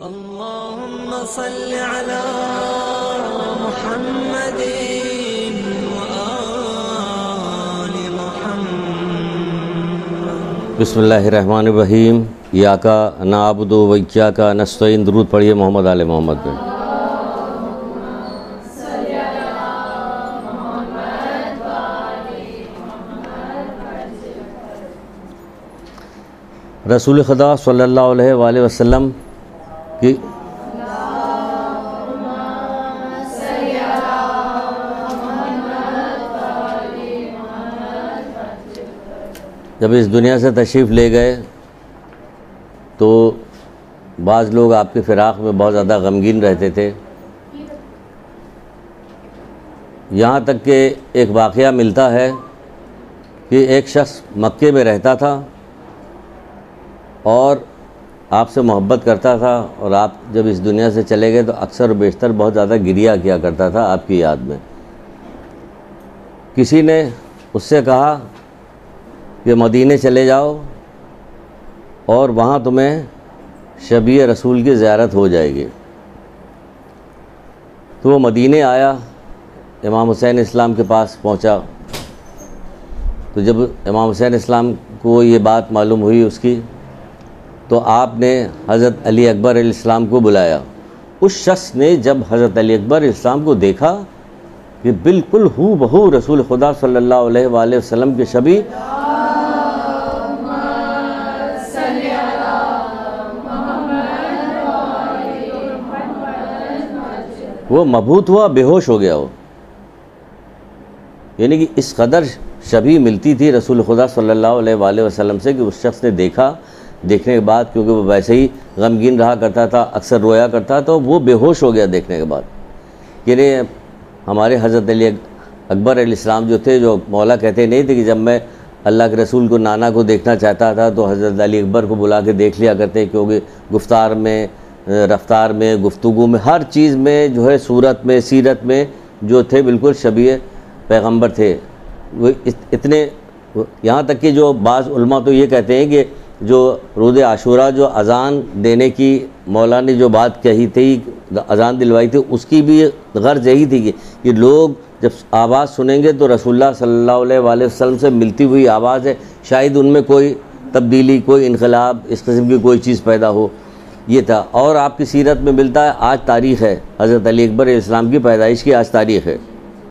اللهم صل على محمد وآل محمد۔ بسم اللہ الرحمن الرحیم۔ ایاک نعبد و ایاک نستعین۔ درود پڑھیے محمد آل محمد میں۔ رسول خدا صلی اللہ علیہ وآلہ وسلم کی جب اس دنیا سے تشریف لے گئے تو بعض لوگ آپ کے فراق میں بہت زیادہ غمگین رہتے تھے، یہاں تک کہ ایک واقعہ ملتا ہے کہ ایک شخص مکے میں رہتا تھا اور آپ سے محبت کرتا تھا، اور آپ جب اس دنیا سے چلے گئے تو اکثر و بیشتر بہت زیادہ گریہ کیا کرتا تھا آپ کی یاد میں۔ کسی نے اس سے کہا کہ مدینے چلے جاؤ اور وہاں تمہیں شبیہ رسول کی زیارت ہو جائے گی۔ تو وہ مدینے آیا، امام حسین اسلام کے پاس پہنچا، تو جب امام حسین اسلام کو یہ بات معلوم ہوئی اس کی، تو آپ نے حضرت علی اکبر علیہ السلام کو بلایا۔ اس شخص نے جب حضرت علی اکبر علیہ السلام کو دیکھا کہ بالکل ہو بہو رسول خدا صلی اللہ علیہ وآلہ وسلم کے شبیہ، وہ مبہوت ہوا، بے ہوش ہو گیا وہ، یعنی کہ اس قدر شبیہ ملتی تھی رسول خدا صلی اللہ علیہ وآلہ وسلم سے کہ اس شخص نے دیکھنے کے بعد، کیونکہ وہ ویسے ہی غمگین رہا کرتا تھا، اکثر رویا کرتا تھا، وہ بے ہوش ہو گیا دیکھنے کے بعد۔ یعنی ہمارے حضرت علی اکبر علیہ السلام جو تھے، جو مولا کہتے نہیں تھے کہ جب میں اللہ کے رسول کو نانا کو دیکھنا چاہتا تھا تو حضرت علی اکبر کو بلا کے دیکھ لیا کرتے، کیونکہ گفتار میں، رفتار میں، گفتگو میں، ہر چیز میں جو ہے، صورت میں، سیرت میں جو تھے بالکل شبیہ پیغمبر تھے۔ وہ اتنے، یہاں تک کہ جو بعض علماء تو یہ کہتے ہیں کہ جو روز عاشورہ جو اذان دینے کی مولا نے جو بات کہی تھی، اذان دلوائی تھی، اس کی بھی غرض یہی تھی کہ لوگ جب آواز سنیں گے تو رسول اللہ صلی اللہ علیہ وآلہ وسلم سے ملتی ہوئی آواز ہے، شاید ان میں کوئی تبدیلی، کوئی انقلاب، اس قسم کی کوئی چیز پیدا ہو، یہ تھا۔ اور آپ کی سیرت میں ملتا ہے، آج تاریخ ہے، حضرت علی اکبر علیہ السلام کی پیدائش کی آج تاریخ ہے۔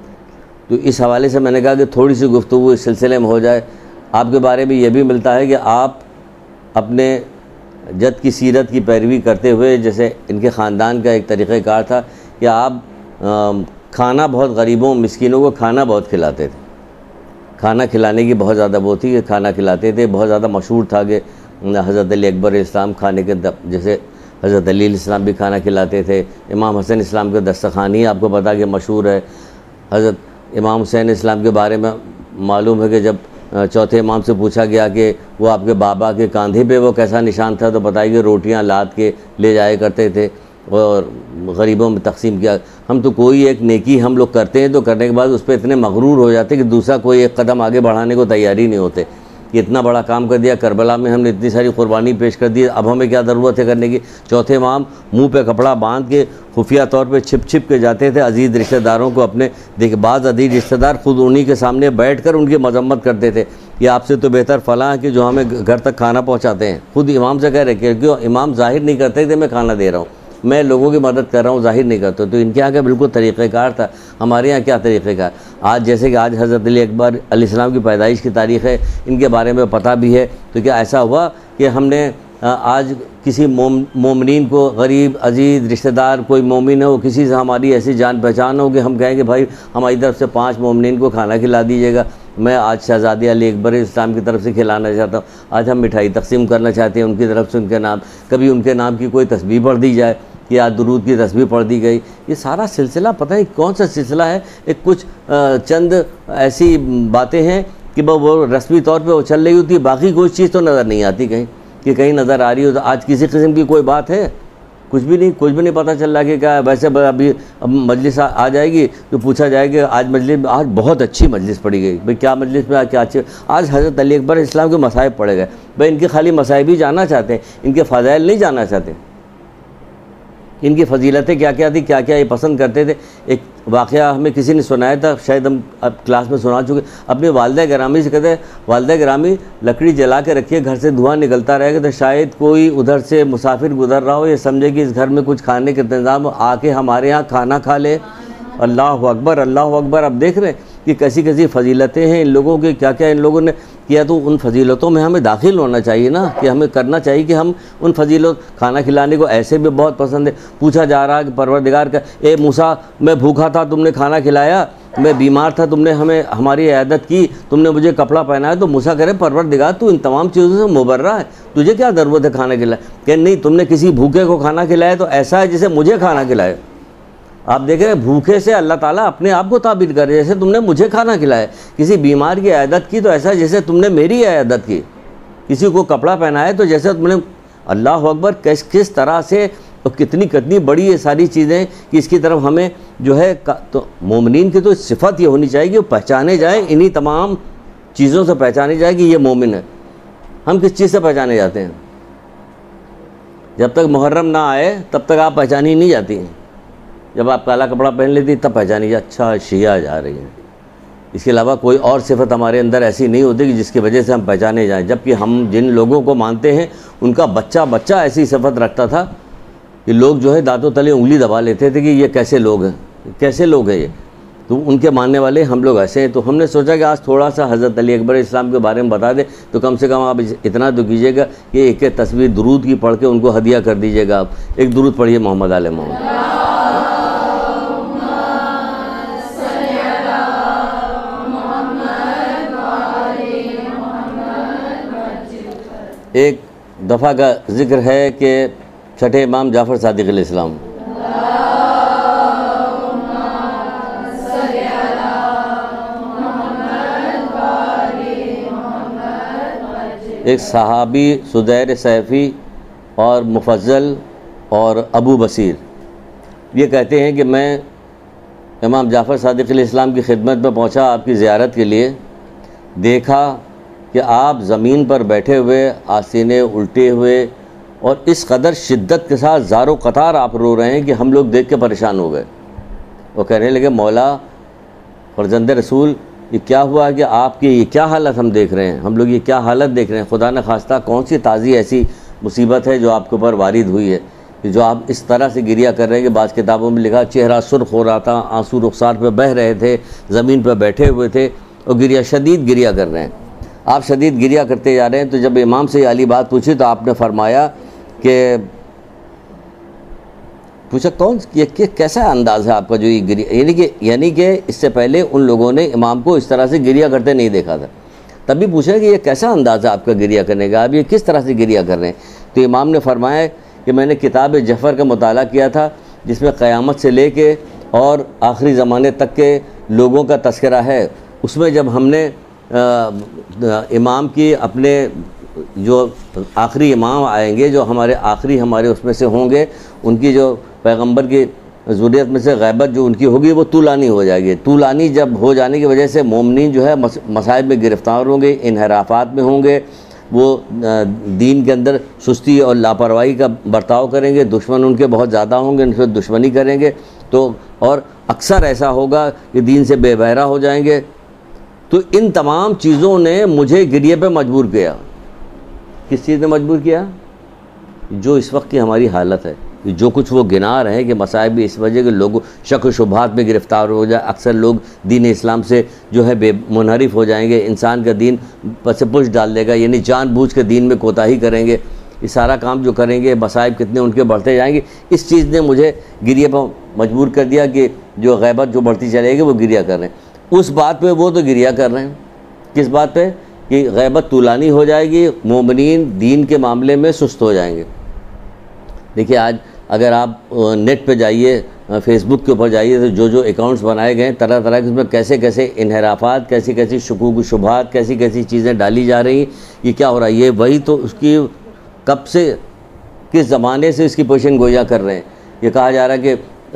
تو اس حوالے سے میں نے کہا کہ تھوڑی سی گفتگو اس سلسلے میں ہو جائے۔ آپ کے بارے میں یہ بھی ملتا ہے کہ آپ اپنے جد کی سیرت کی پیروی کرتے ہوئے، جیسے ان کے خاندان کا ایک طریقہ کار تھا کہ آپ کھانا بہت غریبوں مسکینوں کو کھانا بہت کھلاتے تھے، کھانا کھلانے کی بہت زیادہ وہ تھی کہ کھانا کھلاتے تھے، بہت زیادہ مشہور تھا کہ حضرت علی اکبر علیہ السلام کھانے کے جیسے حضرت علی علیہ السلام بھی کھانا کھلاتے تھے، امام حسین اسلام کے دسترخوانی آپ کو پتا کہ مشہور ہے۔ حضرت امام حسین اسلام کے بارے میں معلوم ہے کہ جب چوتھے امام سے پوچھا گیا کہ وہ آپ کے بابا کے کاندھے پہ وہ کیسا نشان تھا، تو بتائی کہ روٹیاں لاد کے لے جایا کرتے تھے اور غریبوں میں تقسیم کیا۔ ہم تو کوئی ایک نیکی ہم لوگ کرتے ہیں تو کرنے کے بعد اس پہ اتنے مغرور ہو جاتے کہ دوسرا کوئی ایک قدم آگے بڑھانے کو تیاری نہیں ہوتے کہ اتنا بڑا کام کر دیا، کربلا میں ہم نے اتنی ساری قربانی پیش کر دی، اب ہمیں کیا ضرورت ہے کرنے کی۔ چوتھے امام منہ پہ کپڑا باندھ کے خفیہ طور پہ چھپ کے جاتے تھے عزیز رشتہ داروں کو اپنے، دیکھ بعض عزیز رشتہ دار خود انہی کے سامنے بیٹھ کر ان کی مذمت کرتے تھے کہ آپ سے تو بہتر فلاں کہ جو ہمیں گھر تک کھانا پہنچاتے ہیں۔ خود امام سے کہہ رہے کہ کیوں امام ظاہر نہیں کرتے کہ میں کھانا دے رہا ہوں، میں لوگوں کی مدد کر رہا ہوں، ظاہر نہیں کرتا۔ تو ان کے یہاں کا بالکل طریقہ کار تھا، ہمارے یہاں کیا طریقہ کار؟ آج جیسے کہ آج حضرت علی اکبر علیہ السلام کی پیدائش کی تاریخ ہے، ان کے بارے میں پتہ بھی ہے، تو کیا ایسا ہوا کہ ہم نے آج کسی مومنین کو، غریب عزیز رشتہ دار کوئی مومن ہو، کسی سے ہماری ایسی جان پہچان ہو کہ ہم کہیں کہ بھائی ہماری طرف سے 5 مومنین کو کھانا کھلا دیجیے گا، میں آج شہزادی علی اکبر علیہ السلام کی طرف سے کھلانا چاہتا ہوں، آج ہم مٹھائی تقسیم کرنا چاہتے ہیں ان کی طرف سے، ان کے نام، کبھی ان کے نام کی کوئی تسبیح پڑھ دی جائے کہ آج درود کی تسبیح پڑھ دی گئی۔ یہ سارا سلسلہ پتہ نہیں کون سا سلسلہ ہے، ایک کچھ چند ایسی باتیں ہیں کہ وہ رسمی طور پہ وہ چل رہی ہوتی ہے، باقی کوئی چیز تو نظر نہیں آتی کہیں، کہ کہیں نظر آ رہی ہو تو آج کسی قسم کی کوئی بات ہے، کچھ بھی نہیں پتہ چل رہا کہ کیا ہے۔ ویسے ابھی مجلس آ جائے گی تو پوچھا جائے کہ آج مجلس، آج بہت اچھی مجلس پڑھی گئی، بھئی کیا مجلس میں کیا اچھی، آج حضرت علی اکبر اسلام کے مصائب پڑھے گئے، بھئی ان کے خالی مصائب ہی جاننا چاہتے ہیں، ان کے فضائل نہیں جاننا چاہتے۔ ان کی فضیلتیں کیا کیا تھی، کیا کیا یہ پسند کرتے تھے۔ ایک واقعہ ہمیں کسی نے سنایا تھا، شاید ہم اب کلاس میں سنا چکے، اپنی والدہ گرامی سے کہتے ہیں والدہ گرامی لکڑی جلا کے رکھیے، گھر سے دھواں نکلتا رہے گا تو شاید کوئی ادھر سے مسافر گزر رہا ہو، یہ سمجھے کہ اس گھر میں کچھ کھانے کے انتظام ہو، آ کے ہمارے یہاں کھانا کھا لے۔ اللہ اکبر اللہ اکبر۔ اب دیکھ رہے ہیں کہ کیسی کیسی فضیلتیں ہیں ان لوگوں کی، کیا کیا ان لوگوں نے کیا، تو ان فضیلتوں میں ہمیں داخل ہونا چاہیے نا، کہ ہمیں کرنا چاہیے کہ ہم ان کھانا کھلانے کو ایسے بھی بہت پسند ہے۔ پوچھا جا رہا کہ پروردگار کا اے موسیٰ میں بھوکا تھا تم نے کھانا کھلایا، میں بیمار تھا تم نے ہماری عیادت کی، تم نے مجھے کپڑا پہنایا، تو موسیٰ کہہ رہے پروردگار تو ان تمام چیزوں سے مبرہ ہے، تجھے کیا ضرورت ہے کھانا کھلائے؟ کہ نہیں، تم نے کسی بھوکے کو کھانا کھلایا تو ایسا ہے جیسے مجھے کھانا کھلائے۔ آپ دیکھ رہے ہیں بھوکے سے اللہ تعالیٰ اپنے آپ کو تعبیر کر رہے ہیں، جیسے تم نے مجھے کھانا کھلایا۔ کسی بیمار کی عیادت کی تو ایسا جیسے تم نے میری عیادت کی۔ کسی کو کپڑا پہنایا تو جیسے تم نے، اللہ اکبر، کس طرح سے اور کتنی بڑی یہ ساری چیزیں کہ اس کی طرف ہمیں جو ہے، تو مومنین کی تو صفت یہ ہونی چاہیے کہ وہ پہچانے جائیں، انہی تمام چیزوں سے پہچانے جائے کہ یہ مومن ہے۔ ہم کس چیز سے پہچانے جاتے ہیں؟ جب تک محرم نہ آئے تب تک آپ پہچانی نہیں جاتی ہیں۔ جب آپ کالا کپڑا پہن لیتی تب پہچانی جا، اچھا شیعہ جا رہی ہیں۔ اس کے علاوہ کوئی اور صفت ہمارے اندر ایسی نہیں ہوتی کہ جس کی وجہ سے ہم پہچانے جائیں، جبکہ ہم جن لوگوں کو مانتے ہیں ان کا بچہ ایسی صفت رکھتا تھا کہ لوگ جو ہے دانتوں تلے انگلی دبا لیتے تھے کہ یہ کیسے لوگ ہیں، کیسے لوگ ہیں یہ، تو ان کے ماننے والے ہم لوگ ایسے ہیں۔ تو ہم نے سوچا کہ آج تھوڑا سا حضرت علی اکبر اسلام کے بارے میں بتا دیں، تو کم سے کم آپ اتنا تو کیجیے گا کہ ایک تصویر درود کی پڑھ کے ان کو ہدیہ کر دیجیے گا۔ آپ ایک درود پڑھیے محمد آل محمد۔ ایک دفعہ کا ذکر ہے کہ چھٹے امام جعفر صادق علیہ السلام، ایک صحابی سدیر سیفی اور مفضل اور ابو بصیر یہ کہتے ہیں کہ میں امام جعفر صادق علیہ السلام کی خدمت میں پہنچا آپ کی زیارت کے لیے، دیکھا کہ آپ زمین پر بیٹھے ہوئے، آستینے الٹے ہوئے، اور اس قدر شدت کے ساتھ زار و قطار آپ رو رہے ہیں کہ ہم لوگ دیکھ کے پریشان ہو گئے۔ وہ کہنے لگے مولا فرزند رسول، یہ کیا ہوا کہ آپ کی یہ کیا حالت ہم دیکھ رہے ہیں، ہم لوگ یہ کیا حالت دیکھ رہے ہیں؟ خدا نہ خواستہ کون سی تازی ایسی مصیبت ہے جو آپ کے اوپر وارد ہوئی ہے کہ جو آپ اس طرح سے گریہ کر رہے ہیں کہ بعض کتابوں میں لکھا چہرہ سرخ ہو رہا تھا، آنسو رخسار پہ بہہ رہے تھے، زمین پہ بیٹھے ہوئے تھے اور شدید گریہ کر رہے ہیں۔ آپ شدید گریہ کرتے جا رہے ہیں، تو جب امام سے یہ علی بات پوچھی تو آپ نے فرمایا کہ پوچھا کون یہ کیسا انداز ہے آپ کا جو یہ گریہ، یعنی کہ اس سے پہلے ان لوگوں نے امام کو اس طرح سے گریہ کرتے نہیں دیکھا تھا، تب بھی پوچھا کہ یہ کیسا انداز ہے آپ کا گریہ کرنے کا، آپ یہ کس طرح سے گریہ کر رہے ہیں؟ تو امام نے فرمایا کہ میں نے کتاب جعفر کا مطالعہ کیا تھا جس میں قیامت سے لے کے اور آخری زمانے تک کے لوگوں کا تذکرہ ہے، اس میں جب ہم نے امام کی اپنے جو آخری امام آئیں گے، جو ہمارے اس میں سے ہوں گے، ان کی جو پیغمبر کی ذریت میں سے غیبت جو ان کی ہوگی وہ طولانی ہو جائے گی۔ طولانی جب ہو جانے کی وجہ سے مومنین جو ہے مصائب میں گرفتار ہوں گے، انحرافات میں ہوں گے، وہ دین کے اندر سستی اور لاپرواہی کا برتاؤ کریں گے، دشمن ان کے بہت زیادہ ہوں گے، ان سے دشمنی کریں گے، تو اور اکثر ایسا ہوگا کہ دین سے بے بہرہ ہو جائیں گے۔ تو ان تمام چیزوں نے مجھے گریہ پہ مجبور کیا۔ کس چیز نے مجبور کیا؟ جو اس وقت کی ہماری حالت ہے، جو کچھ وہ گنا رہے ہیں کہ مصائب اس وجہ کہ لوگ شک و شبہات میں گرفتار ہو جائے، اکثر لوگ دین اسلام سے جو ہے بے منحرف ہو جائیں گے، انسان کا دین پس پش ڈال دے گا، یعنی جان بوجھ کے دین میں کوتاہی کریں گے، یہ سارا کام جو کریں گے مصائب کتنے ان کے بڑھتے جائیں گے۔ اس چیز نے مجھے گریہ پر مجبور کر دیا کہ جو غیبت جو بڑھتی چلے گی وہ گریہ کر رہے ہیں۔ اس بات پہ وہ تو گریہ کر رہے ہیں، کس بات پہ؟ کہ غیبت طولانی ہو جائے گی، مومنین دین کے معاملے میں سست ہو جائیں گے۔ دیکھیے آج اگر آپ نیٹ پہ جائیے، فیس بک کے اوپر جائیے، تو جو اکاؤنٹس بنائے گئے ہیں طرح طرح کے، اس میں کیسے کیسے انحرافات، کیسی کیسی شکوک و شبہات، کیسی کیسی چیزیں ڈالی جا رہی ہیں۔ یہ کیا ہو رہا ہے؟ یہ وہی تو اس کی کب سے، کس زمانے سے اس کی پیشن گوئیاں کر رہے ہیں۔ یہ کہا جا رہا ہے کہ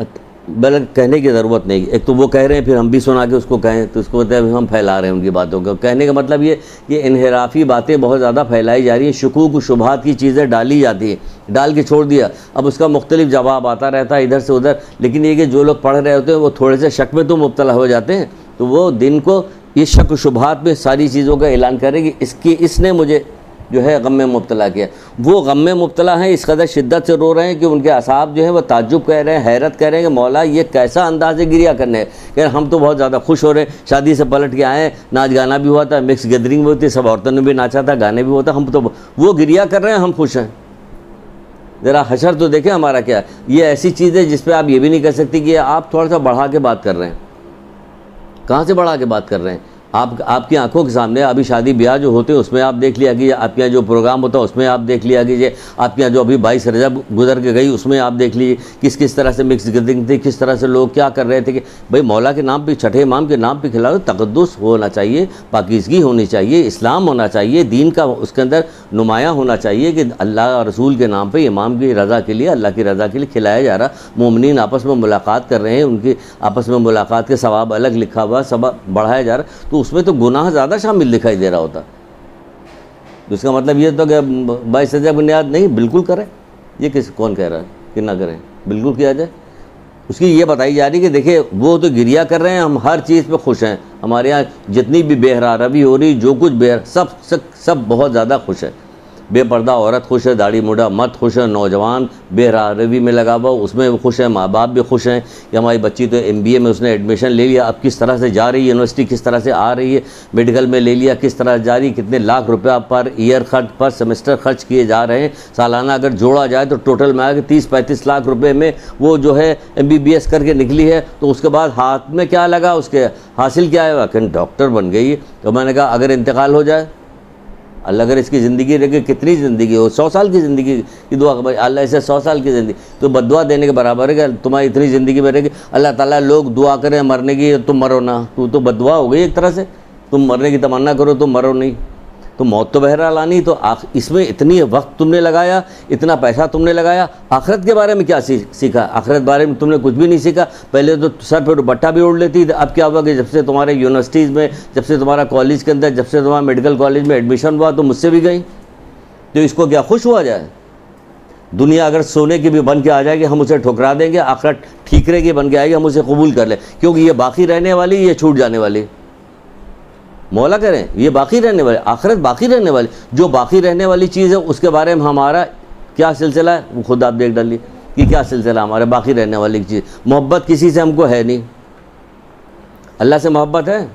بلکہ کہنے کی ضرورت نہیں. ایک تو وہ کہہ رہے ہیں پھر ہم بھی سنا کے اس کو کہیں تو اس کو کہتے ہیں ہم پھیلا رہے ہیں ان کی باتوں کو. کہنے کا مطلب یہ انحرافی باتیں بہت زیادہ پھیلائی جا رہی ہیں, شکوک و شبہات کی چیزیں ڈالی جاتی ہیں, ڈال کے چھوڑ دیا, اب اس کا مختلف جواب آتا رہتا ہے ادھر سے ادھر. لیکن یہ کہ جو لوگ پڑھ رہے ہوتے ہیں وہ تھوڑے سے شک میں تو مبتلا ہو جاتے ہیں, تو وہ دن کو یہ شک و شبہات میں ساری چیزوں کا اعلان کرے کہ اس نے مجھے جو ہے غم میں مبتلا کیا. وہ غم میں مبتلا ہیں, اس قدر شدت سے رو رہے ہیں کہ ان کے اعصاب جو ہیں وہ تعجب کہہ رہے ہیں, حیرت کہہ رہے ہیں کہ مولا یہ کیسا انداز ہے گریا کرنے ہے. کہ ہم تو بہت زیادہ خوش ہو رہے ہیں, شادی سے پلٹ کے آئے ہیں, ناچ گانا بھی ہوا تھا, مکس گیدرنگ بھی ہوتی, سب عورتوں نے بھی ناچا تھا, گانے بھی ہوتا, ہم تو وہ گریا کر رہے ہیں, ہم خوش ہیں. ذرا حشر تو دیکھیں ہمارا کیا ہے. یہ ایسی چیز ہے جس پہ آپ یہ بھی نہیں کہہ سکتی کہ آپ تھوڑا سا بڑھا کے بات کر رہے ہیں. کہاں سے بڑھا کے بات کر رہے ہیں؟ آپ کی آنکھوں کے سامنے ابھی شادی بیاہ جو ہوتے ہیں اس میں آپ دیکھ لیا کہ آپ کے یہاں جو پروگرام ہوتا ہے اس میں آپ دیکھ لیا کیجیے, آپ کے یہاں جو ابھی 22 رجب گزر کے گئی اس میں آپ دیکھ لیجیے کس طرح سے مکس گیدرنگ تھی, کس طرح سے لوگ کیا کر رہے تھے. کہ بھئی مولا کے نام پہ, چھٹے امام کے نام پہ کھلاؤ, تقدس ہونا چاہیے, پاکیزگی ہونی چاہیے, اسلام ہونا چاہیے, دین کا اس کے اندر نمایاں ہونا چاہیے کہ اللہ اور رسول کے نام پہ امام کی رضا کے لیے, اللہ کی رضا کے لیے کھلایا جا رہا. مومنین آپس میں ملاقات کر رہے ہیں, ان کی آپس میں ملاقات کے ثواب الگ لکھا ہوا, ثواب بڑھایا جا رہا, تو اس میں تو گناہ زیادہ شامل دکھائی دے رہا ہوتا. اس کا مطلب یہ تو کہ 22 رجب بنیاد نہیں, بالکل کریں. یہ کون کہہ رہا ہے کہ نہ کریں؟ بالکل کیا جائے. اس کی یہ بتائی جا رہی کہ دیکھیں وہ تو گریا کر رہے ہیں, ہم ہر چیز پہ خوش ہیں. ہمارے یہاں جتنی بھی بہرا روی ہو رہی, جو کچھ سب بہت زیادہ خوش ہے. بے پردہ عورت خوش ہے, داڑھی موڈا مرد خوش ہے, نوجوان بہرا روی میں لگا ہوا اس میں خوش ہے, ماں باپ بھی خوش ہیں کہ ہماری بچی تو MBA میں اس نے ایڈمیشن لے لیا, اب کس طرح سے جا رہی ہے یونیورسٹی, کس طرح سے آ رہی ہے, میڈیکل میں لے لیا, کس طرح جا رہی, کتنے لاکھ روپیہ پر ایئر خرچ پر سیمسٹر خرچ کیے جا رہے ہیں. سالانہ اگر جوڑا جائے تو ٹوٹل میں آئے کہ 30-35 لاکھ روپے میں وہ جو ہے MBBS کر کے نکلی ہے. تو اس کے بعد ہاتھ میں کیا لگا, اس کے حاصل کیا ہے, کہ ڈاکٹر بن گئی. تو میں نے کہا اگر انتقال ہو جائے, اللہ اگر اس کی زندگی رہے, کتنی زندگی ہو, 100 سال کی زندگی کی دعا, اللہ اسے 100 سال کی زندگی, تو بددعا دینے کے برابر ہے کہ تمہاری اتنی زندگی میں رہے گی. اللہ تعالیٰ لوگ دعا کریں مرنے کی, تم مرو نہ, تو بددعا ہو گئی ایک طرح سے. تم مرنے کی تمنا کرو, تم مرو نہیں, تو موت تو بہرحال آنی. تو اس میں اتنی وقت تم نے لگایا, اتنا پیسہ تم نے لگایا, آخرت کے بارے میں کیا سیکھا؟ آخرت بارے میں تم نے کچھ بھی نہیں سیکھا. پہلے تو سر پہ دوپٹہ بھی اوڑھ لیتی, اب کیا ہوا کہ جب سے تمہارے یونیورسٹیز میں, جب سے تمہارا کالج کے اندر, جب سے تمہارا میڈیکل کالج میں ایڈمیشن ہوا تو مجھ سے بھی گئی. تو اس کو کیا خوش ہوا جائے؟ دنیا اگر سونے کی بھی بن کے آ جائے گی ہم اسے ٹھکرا دیں گے, آخرت ٹھیکرے کی بن کے آئے گی ہم اسے قبول کر لیں, کیونکہ یہ باقی رہنے والی, یہ چھوٹ جانے والی. مولا کریں یہ باقی رہنے والی, آخرت باقی رہنے والی. جو باقی رہنے والی چیز ہے اس کے بارے میں ہمارا کیا سلسلہ ہے وہ خود آپ دیکھ ڈالیے کہ کیا سلسلہ ہمارے باقی رہنے والی چیز. محبت کسی سے ہم کو ہے نہیں. اللہ سے محبت ہے؟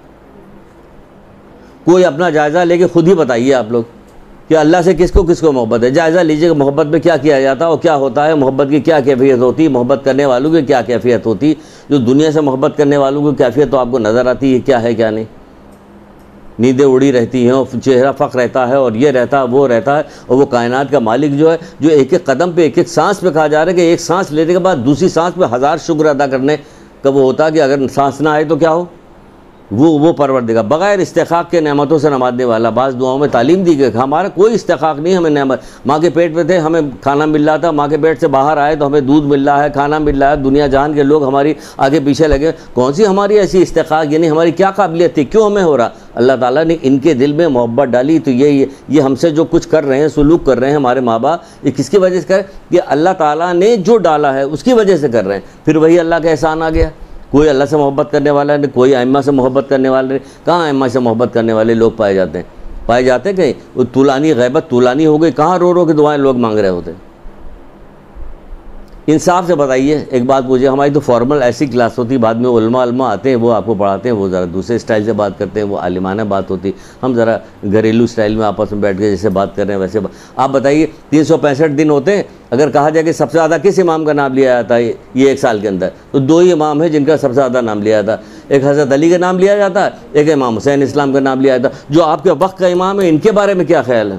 کوئی اپنا جائزہ لے کے خود ہی بتائیے آپ لوگ کہ اللہ سے کس کو محبت ہے. جائزہ لیجیے کہ محبت میں کیا کیا جاتا ہے اور کیا ہوتا ہے, محبت کی کیا کیفیت ہوتی ہے, محبت کرنے والوں کی کیا کیفیت ہوتی. جو دنیا سے محبت کرنے والوں کی کیفیت تو آپ کو نظر آتی ہے کیا ہے کیا نہیں. نیندیں اڑی رہتی ہیں, چہرہ فخر رہتا ہے, اور یہ رہتا ہے وہ رہتا ہے, اور وہ کائنات کا مالک جو ہے, جو ایک ایک قدم پہ, ایک ایک سانس پہ کہا جا رہا ہے کہ ایک سانس لینے کے بعد دوسری سانس پہ 1000 شکر ادا کرنے کا وہ ہوتا ہے کہ اگر سانس نہ آئے تو کیا ہو. وہ پروردگار بغیر استحقاق کے نعمتوں سے نوازنے والا. بعض دعاؤں میں تعلیم دی گئی, ہمارا کوئی استحقاق نہیں, ہمیں نعمت, ماں کے پیٹ میں تھے ہمیں کھانا مل رہا تھا, ماں کے پیٹ سے باہر آئے تو ہمیں دودھ مل رہا ہے, کھانا مل رہا ہے, دنیا جہان کے لوگ ہماری آگے پیچھے لگے. کون سی ہماری ایسی استحقاق, یعنی ہماری کیا قابلیت تھی, کیوں ہمیں ہو رہا؟ اللہ تعالیٰ نے ان کے دل میں محبت ڈالی. تو یہ ہم سے جو کچھ کر رہے ہیں, سلوک کر رہے ہیں ہمارے ماں باپ, یہ کس کی وجہ سے کر؟ یہ اللہ تعالیٰ نے جو ڈالا ہے اس کی وجہ سے کر رہے ہیں. پھر وہی اللہ کا احسان آ گیا. کوئی اللہ سے محبت کرنے والا نہیں, کوئی ائمہ سے محبت کرنے والا نہیں. کہاں ائمہ سے محبت کرنے والے لوگ پائے جاتے ہیں کہیں؟ وہ طولانی غیبت طولانی ہو گئی, کہاں رو کے دعائیں لوگ مانگ رہے ہوتے ہیں. انصاف سے بتائیے. ایک بات پوچھیے, ہماری تو فارمل ایسی کلاس ہوتی, بعد میں علماء آتے ہیں وہ آپ کو پڑھاتے ہیں, وہ ذرا دوسرے اسٹائل سے بات کرتے ہیں, وہ عالمانہ بات ہوتی. ہم ذرا گھریلو اسٹائل میں آپس میں بیٹھ کے جیسے بات کر رہے ہیں ویسے. آپ بتائیے 365 دن ہوتے ہیں, اگر کہا جائے کہ سب سے زیادہ کس امام کا نام لیا جاتا ہے یہ ایک سال کے اندر, تو 2 ہی امام ہیں جن کا سب سے زیادہ نام لیا جاتا ہے. ایک حضرت علی کا نام لیا جاتا ہے, ایک امام حسین اسلام کا نام لیا جاتا ہے. جو آپ کے وقت کا امام ہے, ان کے بارے میں کیا خیال ہے؟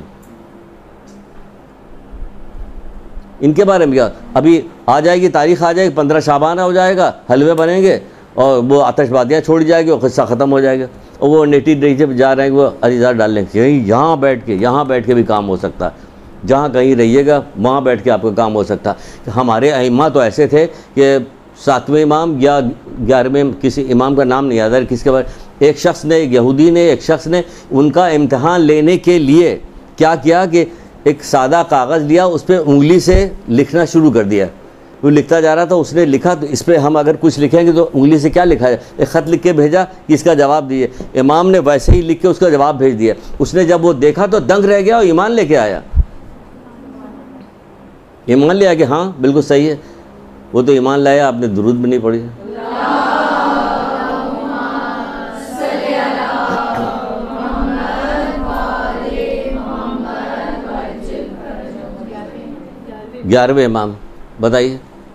ان کے بارے میں کیا؟ ابھی آ جائے گی تاریخ, آ جائے گی 15 شعبان ہو جائے گا, حلوے بنیں گے اور وہ آتش بازیاں چھوڑی جائے گی اور قصہ ختم ہو جائے گا. اور وہ نیٹی ڈیجے پہ جا رہے ہیں کہ وہ عریضہ ڈال لیں گے. یہاں بیٹھ کے بھی کام ہو سکتا ہے, جہاں کہیں رہیے گا وہاں بیٹھ کے آپ کا کام ہو سکتا ہے. ہمارے ائمہ تو ایسے تھے کہ 7ویں امام یا 11ویں، کسی امام کا نام نہیں یاد ہے کس کے بارے، ایک شخص نے، ایک یہودی نے، ایک شخص نے ان کا امتحان لینے کے لیے کیا کیا کہ ایک سادہ کاغذ لیا، اس پہ انگلی سے لکھنا شروع کر دیا. وہ لکھتا جا رہا تھا، اس نے لکھا تو اس پہ ہم اگر کچھ لکھیں گے تو انگلی سے کیا لکھا ہے، ایک خط لکھ کے بھیجا کہ اس کا جواب دیجیے. امام نے ویسے ہی لکھ کے اس کا جواب بھیج دیا. اس نے جب وہ دیکھا تو دنگ رہ گیا اور ایمان لے کے آیا. ایمان لے آیا کہ ہاں بالکل صحیح ہے. وہ تو ایمان لایا، آپ نے درود بھی نہیں پڑھی. گیارہویں امام بتائیے،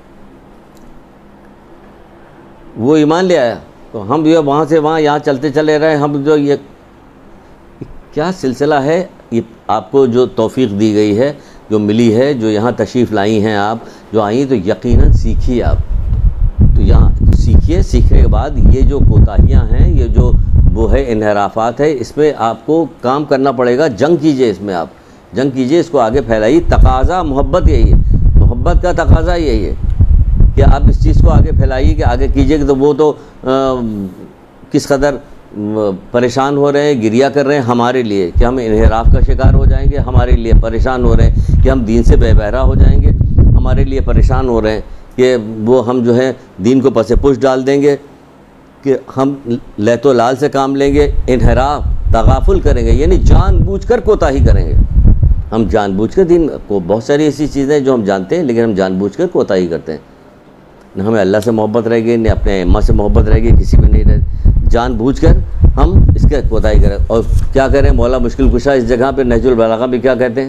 وہ ایمان لے آیا تو ہم یہ وہاں سے وہاں یہاں چلتے چلے رہے. ہم جو یہ کیا سلسلہ ہے، یہ آپ کو جو توفیق دی گئی ہے، جو ملی ہے، جو یہاں تشریف لائی ہیں آپ، جو آئیں تو یقیناً سیکھیے. آپ تو یہاں سیکھیے. سیکھنے کے بعد یہ جو کوتاہیاں ہیں، یہ جو وہ ہے انحرافات ہے، اس پہ آپ کو کام کرنا پڑے گا. جنگ کیجئے، اس میں آپ جنگ کیجئے، اس کو آگے پھیلائیے. تقاضا محبت یہی ہے، محبت کا تقاضا یہی ہے کہ آپ اس چیز کو آگے پھیلائیے، کہ آگے کیجئے. کہ تو وہ تو کس قدر پریشان ہو رہے ہیں، گریہ کر رہے ہیں ہمارے لیے کہ ہم انحراف کا شکار ہو جائیں گے، ہمارے لیے پریشان ہو رہے ہیں کہ ہم دین سے بے بہرا ہو جائیں گے، ہمارے لیے پریشان ہو رہے ہیں کہ وہ ہم جو ہے دین کو پس پش ڈال دیں گے، کہ ہم لیت و لال سے کام لیں گے، انحراف تغافل کریں گے، یعنی جان بوجھ کر کوتاہی کریں گے. ہم جان بوجھ کر دین کو، بہت ساری ایسی چیزیں جو ہم جانتے ہیں لیکن ہم جان بوجھ کر کوتاہی کرتے ہیں. نہ ہمیں اللہ سے محبت رہے گی، نہ اپنے ائمہ سے محبت رہے گی، کسی بھی نہیں رہے. جان بوجھ کر ہم اس کے کوتاہی کریں. اور کیا کریں، مولا مشکل کشا اس جگہ پہ نہج البلاغہ بھی کیا کہتے ہیں،